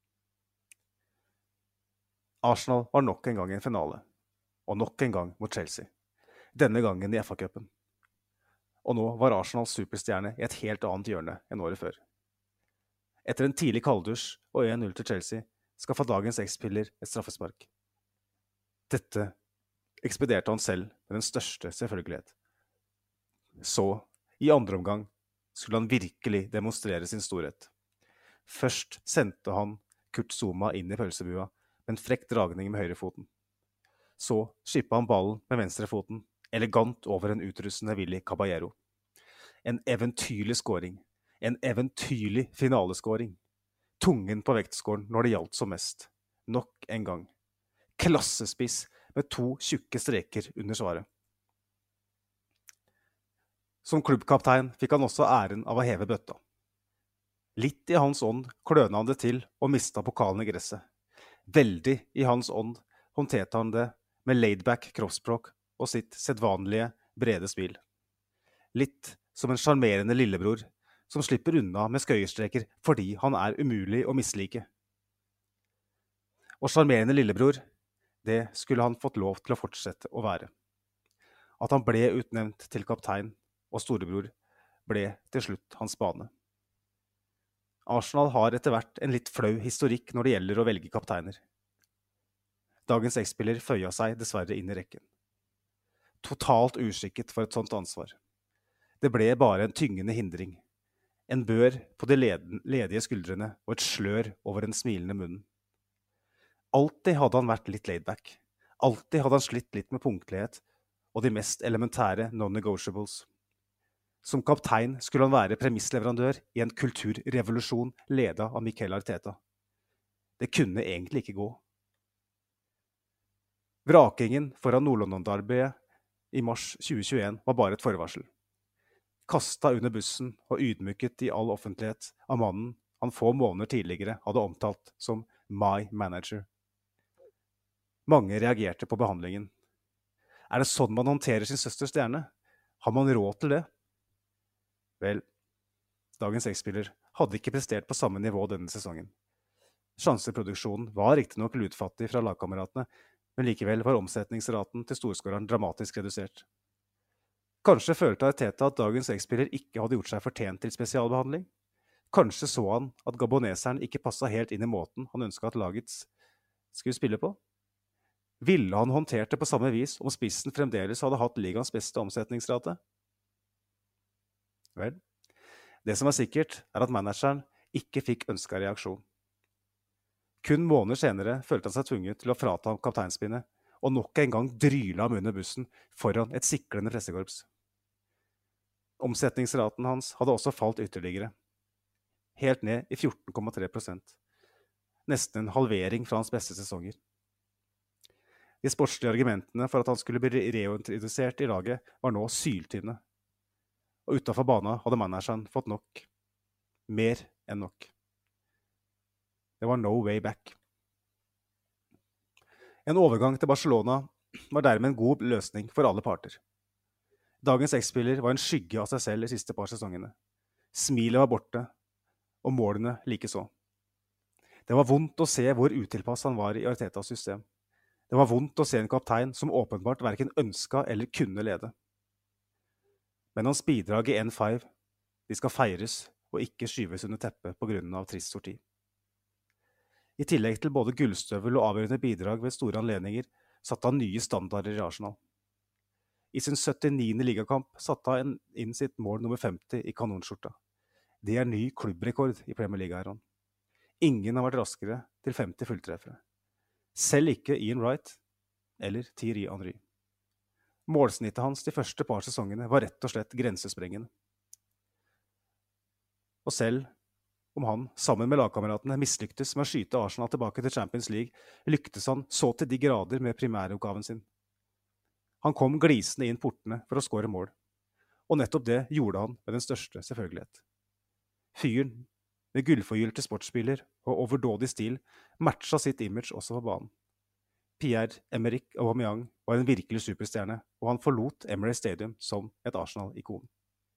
Arsenal var nok en gang i en finale, og nok en gang mot Chelsea. Denne gangen i FA-cupen. Og nå var Arsenals superstjerne i et helt annet hjørne enn året før. Etter en tidlig kalddusj og 1-0 til Chelsea, skaffet dagens X-spiller et straffespark. Dette ekspederte han selv med den største selvfølgelighet. Så, i andre omgang, skulle han virkelig demonstrere sin storhet. Først sendte han Kurt Zouma inn i pølsebua med en frekk dragning med høyrefoten. Så skippet han ballen med venstrefoten, elegant over en utrustende Willy Caballero. En eventyrlig skåring. En eventyrlig finaleskåring. Tungen på vektskåren når det gjaldt som mest. Nok en gang. Klassespiss med 2 tjukke streker under svaret. Som klubbkaptein fikk han også æren av å heve bøtta. Litt i hans ånd kløna han det til og mista pokalen i gresset. Veldig i hans ånd håndterte han det med laidback kroppsspråk og sitt sedvanlige brede smil. Litt som en sjarmerende lillebror som slipper unna med skøyerstreker fordi han er umulig å mislike. Og sjarmerende lillebror, det skulle han fått lov til å fortsette å være. At han ble utnevnt til kaptein og storebror ble til slutt hans bane. Arsenal har etter hvert en litt flau historikk når det gjelder å velge kapteiner. Dagens X-spiller føya seg dessverre inn i rekken. Totalt uskikket for et sånt ansvar. Det ble bare en tyngende hindring. En bør på de ledige skuldrene og et slør over den smilende munnen. Alltid hadde han vært litt laidback. Alltid hadde han slitt litt med punktlighet og de mest elementære non-negotiables. Som kaptein skulle han være premissleverandør i en kulturrevolusjon ledet av Mikel Arteta. Det kunne egentlig ikke gå. Vrakingen foran Nord-London-derbyet i mars 2021 var bare et forvarsel. Kastet under bussen og ydmyket i all offentlighet av mannen han få måneder tidligere hadde omtalt som «my manager». Mange reagerte på behandlingen. Er det sånn man håndterer sin søsters stjerne? Har man råd til det? Vel, dagens X-spiller hadde ikke prestert på samme nivå denne sesongen. Sjanseproduksjonen var riktig nok lutfattig fra lagkameratene, men likevel var omsetningsraten til storskåreren dramatisk redusert. Kanskje følte Arteta at dagens X-spiller ikke hadde gjort seg fortjent til spesialbehandling. Kanskje så han at gaboneseren ikke passet helt inn i måten han ønsket at lagets skulle spille på. Ville han håndtert det på samme vis om spissen fremdeles hadde hatt ligaens beste omsetningsrate? Vel, det som er sikkert er at manageren ikke fikk ønsket reaksjon. Kun måneder senere følte han seg tvunget til å frata ham kapteinspinnet, og nok en gang dryla ham under bussen foran et siklende pressekorps. Omsetningsraten hans hadde også falt ytterligere, helt ned i 14,3%. nesten en halvering fra hans beste sesonger. De sportslige argumentene for at han skulle bli reintrodusert i laget var nå syltynne. Og utenfor banen hadde manageren fått nok. Mer enn nok. Det var no way back. En overgang til Barcelona var dermed en god løsning for alle parter. Dagens X-spiller var en skygge av seg selv de siste par sesongene. Smilet var borte, og målene likeså. Det var vondt å se hvor utilpass han var i Artetas system. Det var vondt å se en kaptein som åpenbart hverken ønsket eller kunne lede. Men hans bidrag i N5, de skal feires og ikke skyves under teppet på grunn av trist sorti. I tillegg til både gullstøvel og avgjørende bidrag ved store anledninger, satte han nye standarder i Arsenal. I sin 79. ligakamp satte han inn sitt mål nummer 50 i kanonskjorta. Det er ny klubbrekord i Premier League-æraen. Ingen har vært raskere til 50 fulltreffere. Selv ikke Ian Wright eller Thierry Henry. Målsnittet hans de første par sesongene var rett og slett grensesprengende. Og selv om han, sammen med lagkameratene, mislyktes med å skyte Arsenal tilbake til Champions League, lyktes han så til de grader med primæroppgaven sin. Han kom glisende inn portene for å skåre mål, og nettopp det gjorde han med den største selvfølgelighet. Fyren, med gullforgylte sportsspiller og overdådig stil, matcha sitt image også på banen. Pierre-Emerick Aubameyang var en virkelig superstjerne, og han forlot Emirates Stadium som et Arsenal-ikon.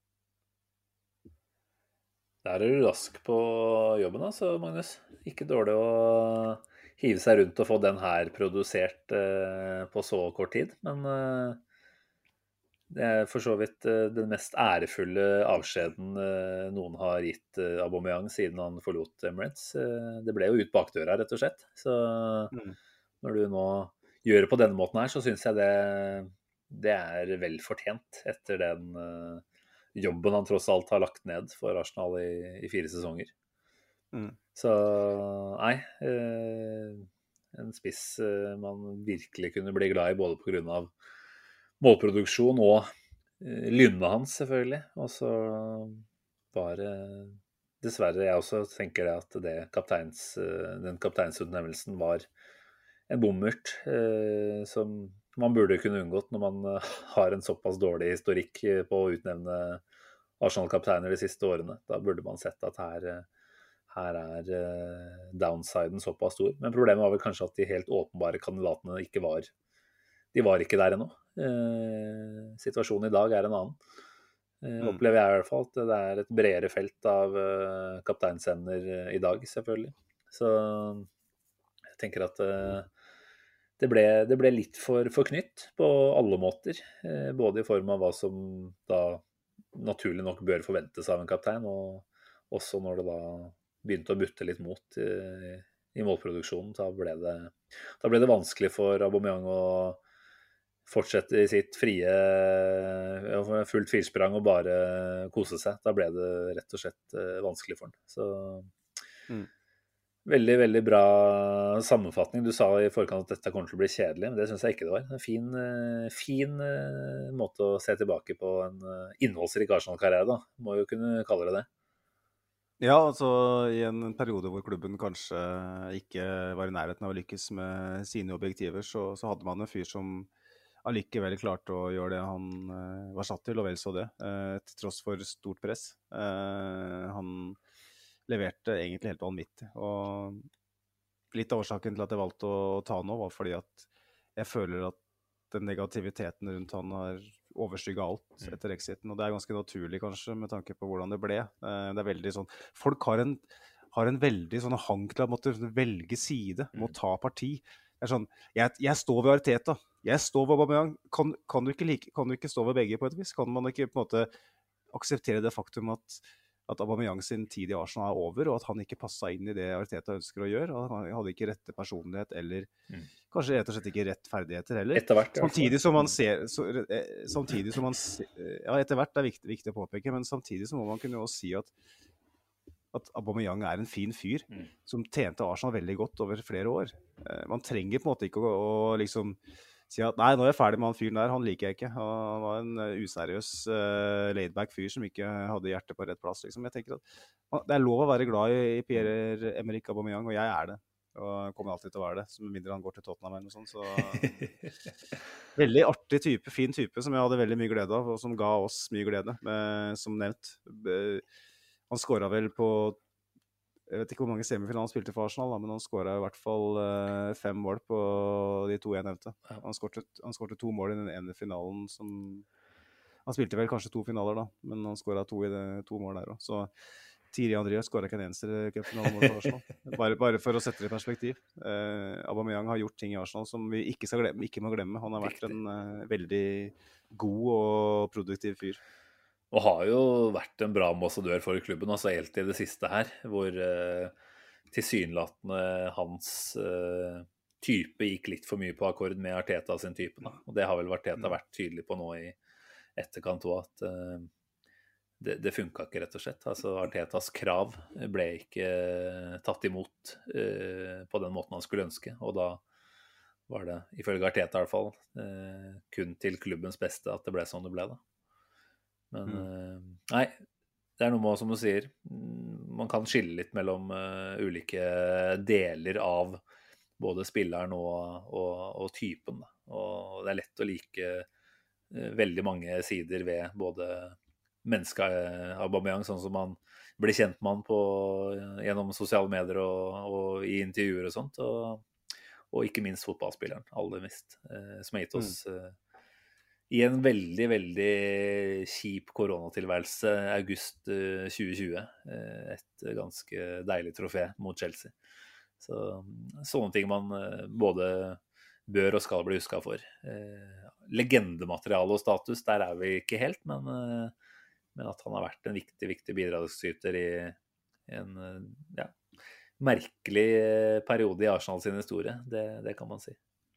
Der er du rask på jobben, altså, Magnus. Ikke dårlig å hive seg rundt og få den her produsert på så kort tid, men det er for så vidt den mest ærefulle avskjeden noen har gitt Aubameyang siden han forlot Emirates. Det ble jo ut bakdøra, rett og slett. Så når du nå gjør det på denne måten her, så synes jeg det er vel fortjent etter den jobben han tross alt har lagt ned for Arsenal i 4 sesonger. Så nei, en spiss man virkelig kunne bli glad i, både på grunn av målproduksjon og lynnet hans, selvfølgelig. Og så bare dessverre, jeg også tenker at den kapteinsutnevnelsen var en bommert som man burde kunne unngått når man har en såpass dårlig historikk på å utnevne Arsenal-kapteiner de siste årene. Da burde man sett at her er downsiden såpass stor. Men problemet var vel kanskje at de helt åpenbare kandidatene ikke var ikke der ennå. Situasjonen i dag er en annen. Opplever jeg i hvert fall at det er et bredere felt av kapteinsender i dag, selvfølgelig. Så jeg tenker at det ble litt for knytt på alle måter, både i form av hva som da naturlig nok bør forventes av en kaptein, og også når det da begynte å butte litt mot i målproduksjonen, da ble det vanskelig for Aubameyang å fortsette i sitt fullt firsprang og bare kose seg. Da ble det rett og slett vanskelig for han. Så veldig, veldig bra sammenfatning. Du sa i forkant at dette kommer til å bli kjedelig, men det synes jeg ikke det var. En fin måte å se tilbake på en innholdsrik Arsenal-karriere, da. Må jo kunne kalle det det. Ja, altså i en periode hvor klubben kanskje ikke var i nærheten av å lykkes med sine objektiver, så hadde man en fyr som allikevel klarte å gjøre det han var satt til, og vel så det, til tross for stort press. Han leverte egentlig helt vanvittig, og litt av årsaken til at jeg valgte å ta nå var fordi at jeg føler at den negativiteten rundt han har overskygget alt etter exiten, og det er ganske naturlig kanskje med tanke på hvordan det ble. Det er veldig sånn, folk har en veldig sånn hang til å måtte velge side, må ta parti. Det er sånn, jeg står ved Arteta, jeg står ved Aubameyang, kan du ikke stå ved begge på et vis? Kan man ikke på en måte akseptere det faktum at Aubameyang sin tid i Arsenal er over, og at han ikke passet inn i det Arteta ønsker å gjøre, og han hadde ikke rette personlighet, eller kanskje rett og slett ikke rett ferdigheter heller. Etter hvert, samtidig som man ser, ja, etter hvert er viktig å påpeke, men samtidig så må man kunne jo også si at Aubameyang er en fin fyr, som tjente Arsenal veldig godt over flere år. Man trenger på en måte ikke å liksom si at nei, nå er jeg ferdig med han fyren der, han liker jeg ikke. Han var en useriøs, laidback fyr som ikke hadde hjertet på rett plass. Liksom. Jeg tenker at det er lov å være glad i Pierre-Emerick Aubameyang, og jeg er det. og kommer alltid til å være det, som mindre han går til Tottenham eller noe sånt. Så veldig artig type, fin type, som jeg hadde veldig mye glede av, og som ga oss mye glede, som nevnt. Han skåret vel på, jeg vet ikke hvor mange semifinaler han spilte for Arsenal, da, men han skåret i hvert fall 5 mål på de 2 jeg nevnte. Han skårte 2 mål i den ene finalen som... Han spilte vel kanskje 2 finaler da, men han skåret 2 mål der også. Så Thierry Henry skåret ikke en eneste cupfinalemål for Arsenal. Bare for å sette det i perspektiv. Aubameyang har gjort ting i Arsenal som vi ikke må glemme. Han har vært en veldig god og produktiv fyr. Og har jo vært en bra ambassadør for klubben, altså helt i det siste her, hvor tilsynelatende hans type gikk litt for mye på akkord med Arteta sin type. Da. Og det har vel Arteta vært tydelig på nå i etterkant også, at det funket ikke rett og slett. Altså Artetas krav ble ikke tatt imot på den måten han skulle ønske, og da var det, ifølge Arteta i hvert fall, kun til klubbens beste at det ble sånn det ble da. Men nei, det noe med, som du sier, man kan skille litt mellom ulike deler av både spilleren og typen da. Og det lett å like veldig mange sider ved både mennesket Aubameyang, sånn som man blir kjent med han gjennom sosiale medier og i intervjuer og sånt, og ikke minst fotballspilleren, aller mest, som har gitt oss i en veldig, veldig kjip koronatilværelse august 2020, et ganske deilig trofé mot Chelsea. Så sånne ting man både bør og skal bli husket for. Legendemateriale og status, der vi ikke helt, men at han har vært en viktig bidragsyter i en merkelig periode i Arsenal sin historie. Det kan man si.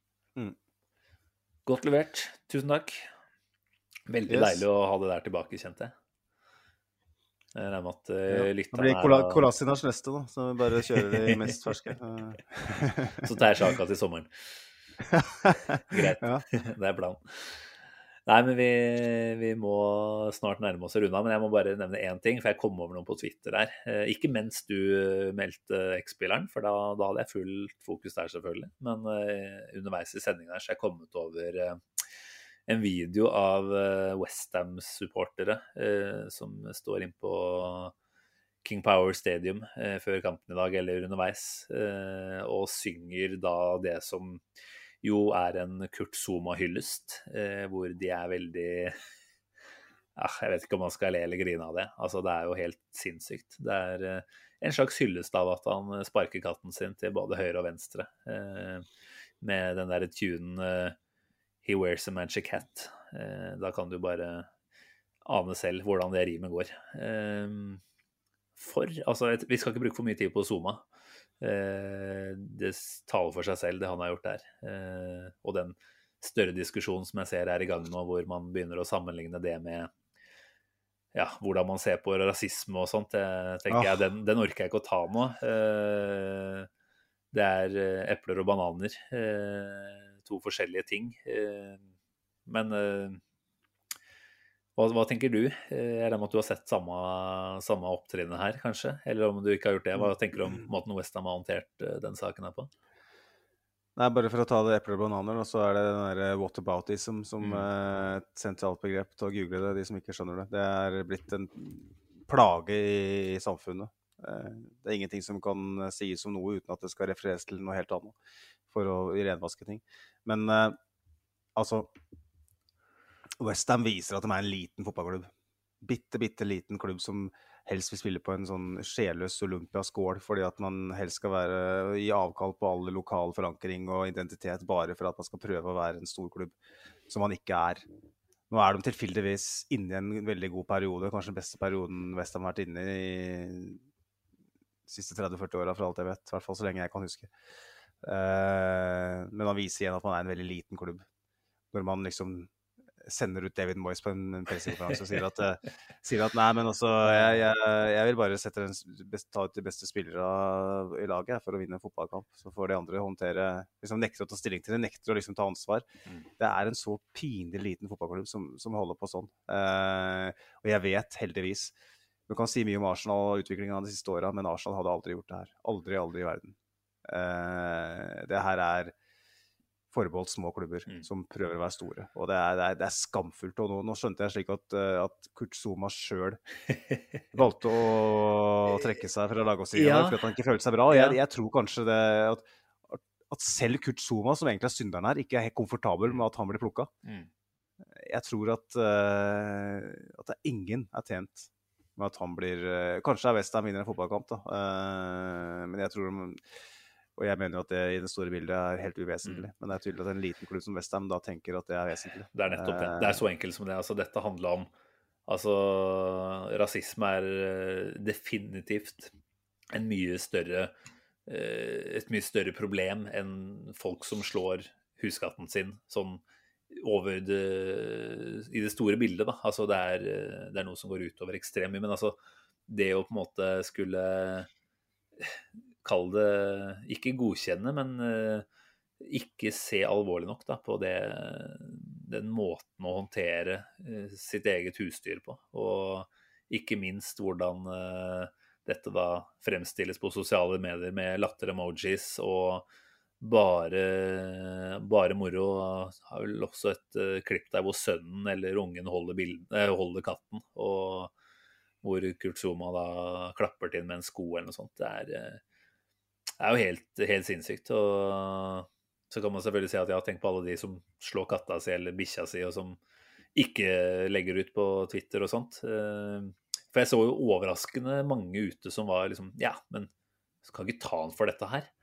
Godt levert. Tusen takk. Veldig deilig å ha det der tilbake, kjente jeg. Jeg regner med at lytterne det blir Kolasinas neste da, så vi bare kjører det mest ferske. Så tar jeg Xhaka til sommeren. Greit, det planen. Nei, men vi må snart nærme oss å runde av, men jeg må bare nevne en ting, for jeg kom over noe på Twitter der. Ikke mens du meldte X-spilleren, for da hadde jeg fullt fokus der selvfølgelig, men underveis i sendingen her så er jeg kommet over en video av West Ham-supportere som står inn på King Power Stadium før kampen i dag, eller underveis, og synger da det som jo en Kurt Zouma-hyllest, hvor de veldig... jeg vet ikke om man skal le eller grine av det. Altså, det jo helt sinnssykt. Det en slags hyllest av at han sparker katten sin til både høyre og venstre, med den der tunen He wears a magic hat. Da kan du bare ane selv hvordan det rimet går. Altså, vi skal ikke bruke for mye tid på Zouma. Det taler for seg selv det han har gjort der, og den større diskusjonen som jeg ser i gang nå, hvor man begynner å sammenligne det med hvordan man ser på rasisme og sånt, tenker jeg, den orker jeg ikke å ta nå. Det epler og bananer, to forskjellige ting, men hva tenker du? Jeg regner med at du har sett samme opptrinnet her, kanskje? Eller om du ikke har gjort det, hva tenker du om måten West Ham har håndtert den saken her på? Nei, bare for å ta det epler og bananer, så det den der whataboutism som et sentralt begrep til å google det, de som ikke skjønner det. Det blitt en plage i samfunnet. Det ingenting som kan sies som noe uten at det skal refereres til noe helt annet for å renvaske ting. Men altså... West Ham viser at de en liten fotballklubb. Bitte liten klubb som helst vil spille på en sånn sjeløs olympiaskål, fordi at man helst skal i avkall på alle lokal forankring og identitet, bare for at man skal prøve å være en stor klubb, som man ikke Nå de tilfeldigvis inne i en veldig god periode, kanskje den beste perioden West Ham har vært inne i de siste 30-40 årene, for alt jeg vet, i hvert fall så lenge jeg kan huske. Men man viser igjen at man en veldig liten klubb, når man liksom sender ut David Moyes på en pressekonferanse og sier at nei, men også jeg vil bare ta ut de beste spillere i laget for å vinne en fotballkamp, så får de andre håndtere, liksom nekter å ta stilling til det, nekter å liksom ta ansvar. Det en så pinlig liten fotballklubb som holder på sånn, og jeg vet heldigvis, du kan si mye om Arsenal og utviklingen av de siste årene, men Arsenal hadde aldri gjort det her, aldri i verden. Det her forbeholdt små klubber som prøver å være store. Og det er skamfullt. Og nå skjønte jeg slik at Kurt Zouma selv valgte å trekke seg fra laget sitt for at han ikke følte seg bra. Jeg tror kanskje det at selv Kurt Zouma, som egentlig er synderen her, ikke er helt komfortabel med at han blir plukket. Jeg tror at ingen er tjent med at han blir... Kanskje West Ham vinner en fotballkamp, da. Men jeg tror... Og jeg mener jo at det i det store bildet er helt uvesentlig. Men det er tydelig at en liten klubb som West Ham da tenker at det er vesentlig. Det er nettopp det. Det er så enkelt som det. Altså, dette handler om... Altså, rasisme er definitivt en mye større... et mye større problem enn folk som slår huskatten sin sånn over i det store bildet, da. Altså, det er noe som går utover ekstremt mye. Men altså, det å på en måte skulle... Kall det ikke godkjenne, men ikke se alvorlig nok da, på den måten å håndtere sitt eget husdyr på. Og ikke minst hvordan dette da fremstilles på sosiale medier med latter-emojis og bare moro. Har vel også et klipp der hvor sønnen eller ungen holder katten, og hvor Kurt Zouma da klapper til med en sko eller noe sånt. Det er jo helt sinnssykt, og så kan man selvfølgelig si at jeg har tenkt på alle de som slår katta si eller bikkja si, og som ikke legger ut på Twitter og sånt. For jeg så jo overraskende mange ute som var liksom, ja, men skal ikke ta han for dette her.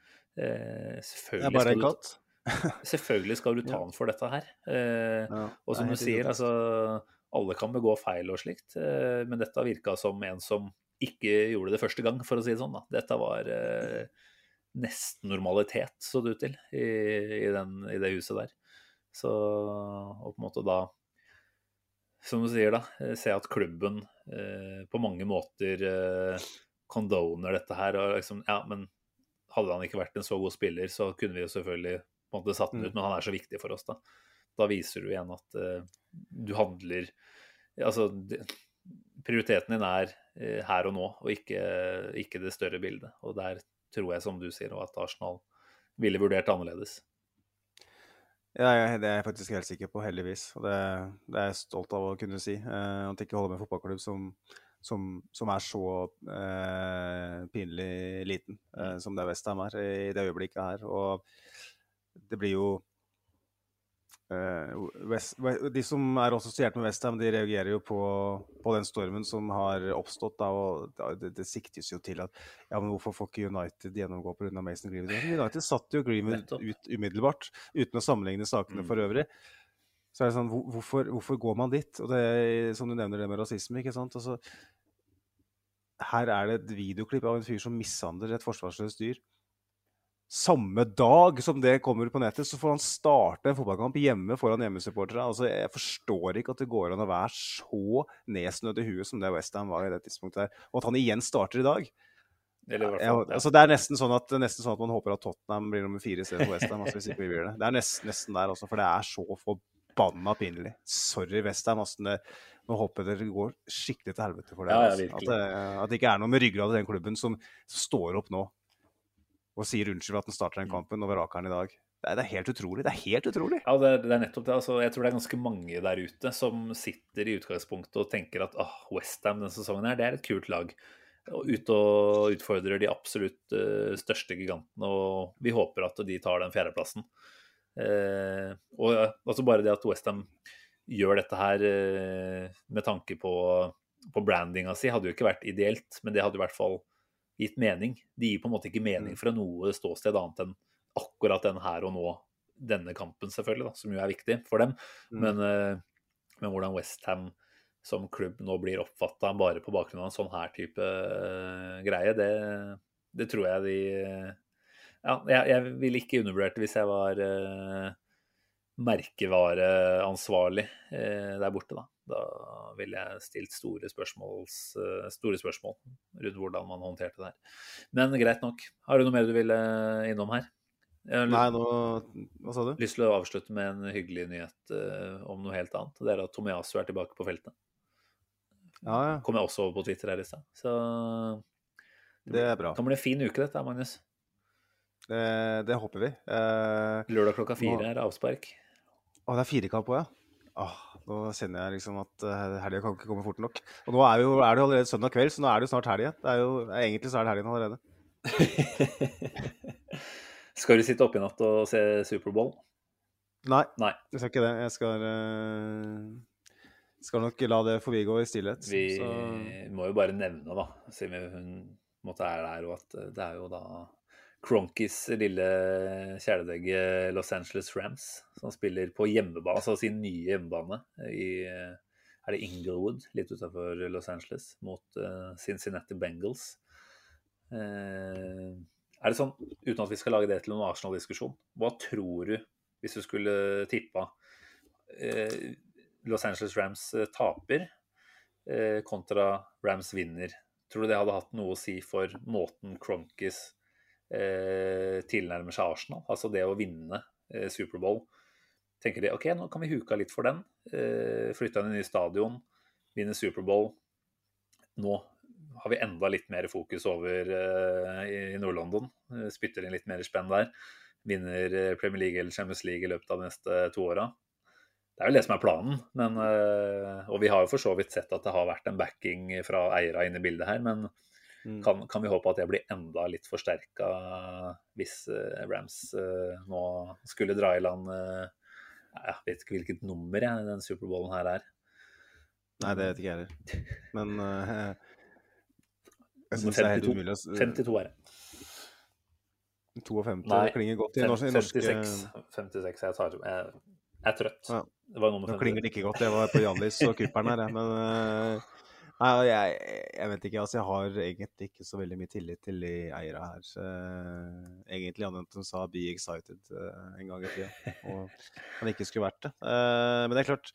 Selvfølgelig skal du ta han for dette her. Og som du sier, altså, alle kan begå feil og slikt, men dette virket som en som ikke gjorde det første gang, for å si det sånn da. Dette var... nesten normalitet så det ut til i det huset der. Så, og på en måte da, som du sier da, se at klubben på mange måter condoner dette her, og liksom, ja, men hadde han ikke vært en så god spiller, så kunne vi jo selvfølgelig på en måte satt den ut, men han er så viktig for oss da. Da viser du igjen at du handler, altså prioriteten din er her og nå, og ikke det større bildet, og der tror jeg, som du sier, at Arsenal ville vurdert annerledes. Ja, det er jeg faktisk helt sikker på, heldigvis. Og det er jeg stolt av å kunne si. At jeg ikke holder med en fotballklubb som er så pinlig liten, som det West Ham er i det øyeblikket her. Og det blir jo... de som er assosiert med West Ham, de reagerer jo på den stormen som har oppstått da, og det siktes jo til at ja, men hvorfor får ikke United gjennomgå på grunn av Mason Greenwood? United satt jo Greenwood ut umiddelbart, uten å sammenligne sakene for øvrig. Så er det sånn, hvorfor går man dit? Og det er, som du nevner det med rasisme, ikke sant? Altså, her er det et videoklipp av en fyr som mishandler et forsvarsløst dyr. Samme dag som det kommer på nettet, så får han starte en fotballkamp hjemme foran hjemmesupportere. Altså, jeg forstår ikke at det går an å være så nesnødd i huet som det West Ham var i det tidspunktet her. Og at han igjen starter i dag. Altså, det er nesten sånn at man håper at Tottenham blir nummer 4 i stedet for West Ham. Altså, hvis ikke vi blir det. Det er nesten der også, for det er så forbanna pinlig. Sorry, West Ham. Altså, nå håper jeg det går skikkelig til helvete for det. Altså. At det ikke er noe med ryggrad i den klubben som står opp nå og sier unnskyld at den starter den kampen over Rakeren i dag. Det er helt utrolig. Det er helt utrolig. Ja, det er nettopp det. Altså, jeg tror det er ganske mange der ute som sitter i utgangspunktet og tenker at West Ham denne sesongen her, det er et kult lag. Og utfordrer de absolutt største gigantene, og vi håper at de tar den 4. plassen. Og altså bare det at West Ham gjør dette her med tanke på brandinga si, hadde jo ikke vært ideelt, men det hadde i hvert fall gitt mening. De gir på en måte ikke mening fra noe ståsted annet enn akkurat den her og nå, denne kampen selvfølgelig, da, som jo er viktig for dem. Men hvordan West Ham som klubb nå blir oppfattet bare på bakgrunn av en sånn her type greie, det tror jeg de... Ja, jeg ville ikke undervurdert det hvis jeg var merkevareansvarlig der borte da. Da ville jeg stilt store spørsmål rundt hvordan man håndterte det her. Men greit nok. Har du noe mer du ville innom her? Nei, hva sa du? Lyst til å avslutte med en hyggelig nyhet om noe helt annet. Det er at Tomiyasu er tilbake på feltet. Ja. Kom jeg også over på Twitter her i sted. Så det er bra. Det kan bli en fin uke dette, Magnus. Det håper vi. Lørdag klokka 4 avspark. Det 4-kamp på, ja. Nå kjenner jeg liksom at helgen kan ikke komme fort nok. Og nå er det jo allerede søndag kveld, så nå det jo snart helgen. Egentlig så det helgen allerede. Skal du sitte oppe I natt og se Superbowl? Nei, jeg skal ikke det. Jeg skal nok la det forbigå I stillhet. Vi må jo bare nevne da, siden hun måtte der, og at det jo da Kroenkes lille kjæledegge Los Angeles Rams, som spiller på hjemmebane, altså sin nye hjemmebane I det Inglewood, litt utenfor Los Angeles, mot Cincinnati Bengals. Det sånn, uten at vi skal lage det til noen Arsenal-diskusjon, hva tror du, hvis du skulle tippa Los Angeles Rams taper kontra Rams vinner? Tror du det hadde hatt noe å si for måten Kroenkes tilnærmer seg Arsenal, altså det å vinne Superbowl? Tenker de, ok, nå kan vi huka litt for den, flytte inn I ny stadion, vinne Superbowl, nå har vi enda litt mer fokus over I Nord-London, spytter inn litt mer spenn der, vinner Premier League eller Champions League I løpet av de neste 2 årene. Det jo det som planen, men, og vi har jo for så vidt sett at det har vært en backing fra eiere inne I bildet her, men kan vi håpe at det blir enda litt forsterket hvis Rams nå skulle dra I land, jeg vet ikke hvilket nummer den Superbowlen her Nei, det vet ikke jeg heller. Men jeg synes 52, det helt umulig 52 det. 52, Nei, det klinger godt I norsk. 56, jeg trøtt. Ja. Det var nummer 50. Nå klinger det ikke godt, jeg var på Janlis og Kupperen her, men jeg vet ikke, altså jeg har egentlig ikke så veldig mye tillit til de eiere her. Egentlig annet som sa be excited en gang I tiden, og han ikke skulle vært det. Men det klart,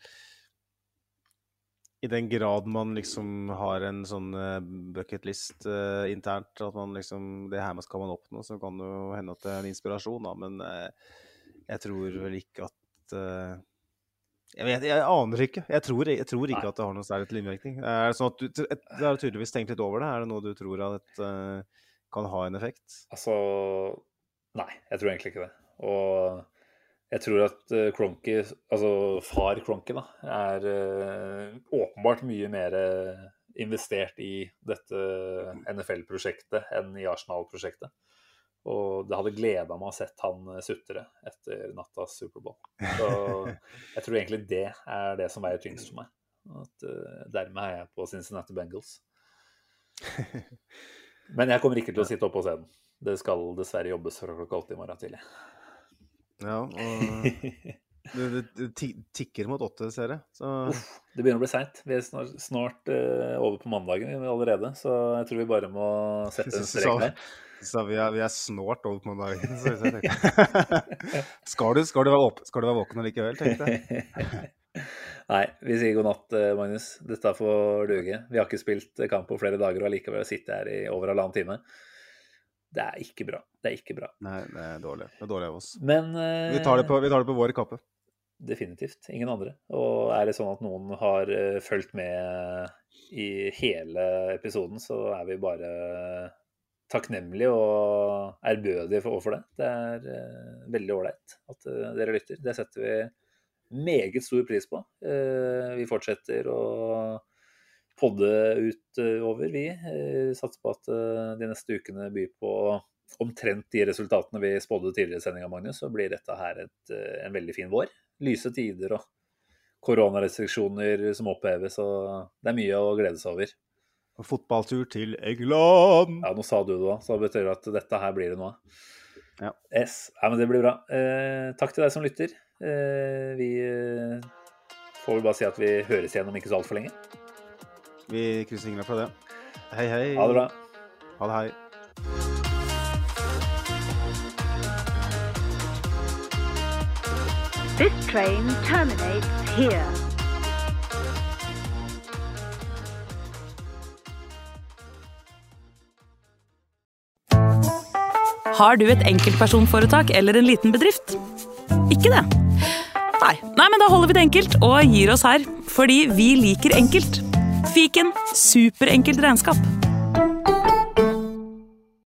I den grad man liksom har en sånn bucket list internt, at man liksom, det her skal man oppnå, så kan det jo hende at det en inspirasjon da, men jeg tror vel ikke at jeg aner ikke. Jeg tror ikke at det har noe særlig til innvirkning. Det sånn at du har tydeligvis tenkt litt over det? Det noe du tror at kan ha en effekt? Altså, nei, jeg tror egentlig ikke det. Og jeg tror at Kroenke, altså far Kroenke da, åpenbart mye mer investert I dette NFL-prosjektet enn I Arsenal-prosjektet. Og det hadde gledet meg å sett han sutre etter nattas Superbowl. Så jeg tror egentlig det det som veier tyngst for meg. At, dermed jeg på Cincinnati Bengals. Men jeg kommer ikke til å sitte oppe og se den. Det skal dessverre jobbes fra klokka 8 I morgen tidlig. Ja, og det tikker mot 8, ser jeg. Så... det begynner å bli sent. Vi snart over på mandagen allerede, så jeg tror vi bare må sette en strek der. Så vi snart over på dagen, så jeg tenkte. Skal du være våken allikevel, tenkte jeg. Nei, vi sier god natt, Magnus. Dette får duge. Vi har ikke spilt kamp på flere dager, og likevel sitter her I over 1,5 time. Det ikke bra. Nei, det dårlig. Det dårlig av oss. Men vi tar det på vår kappe. Definitivt. Ingen andre. Og det sånn at noen har følt med I hele episoden, så vi bare... takknemlig og ærbødig overfor det. Det veldig ordentlig at dere lytter. Det setter vi meget stor pris på. Vi fortsetter å podde utover, vi. Satser på at de neste ukene byr på omtrent de resultatene vi spådde tidligere I sendingen, Magnus, så blir dette her en veldig fin vår. Lyse tider og koronarestriksjoner som oppheves, så det mye å glede seg over. Fotballtur til England. Ja, nå sa du det da, så det betyr at dette her blir det nå. Ja. Yes. Ja, men det blir bra. Takk til deg som lytter. Vi får vel bare si at vi høres igjen om ikke så alt for lenge. Vi krysser fingrene fra det. Hei, hei. Ha det bra. Ha det, hei. This train terminates here. Har du et enkeltpersonforetak eller en liten bedrift? Ikke det? Nei, men da holder vi det enkelt og gir oss her, fordi vi liker enkelt. Fiken, superenkelt regnskap.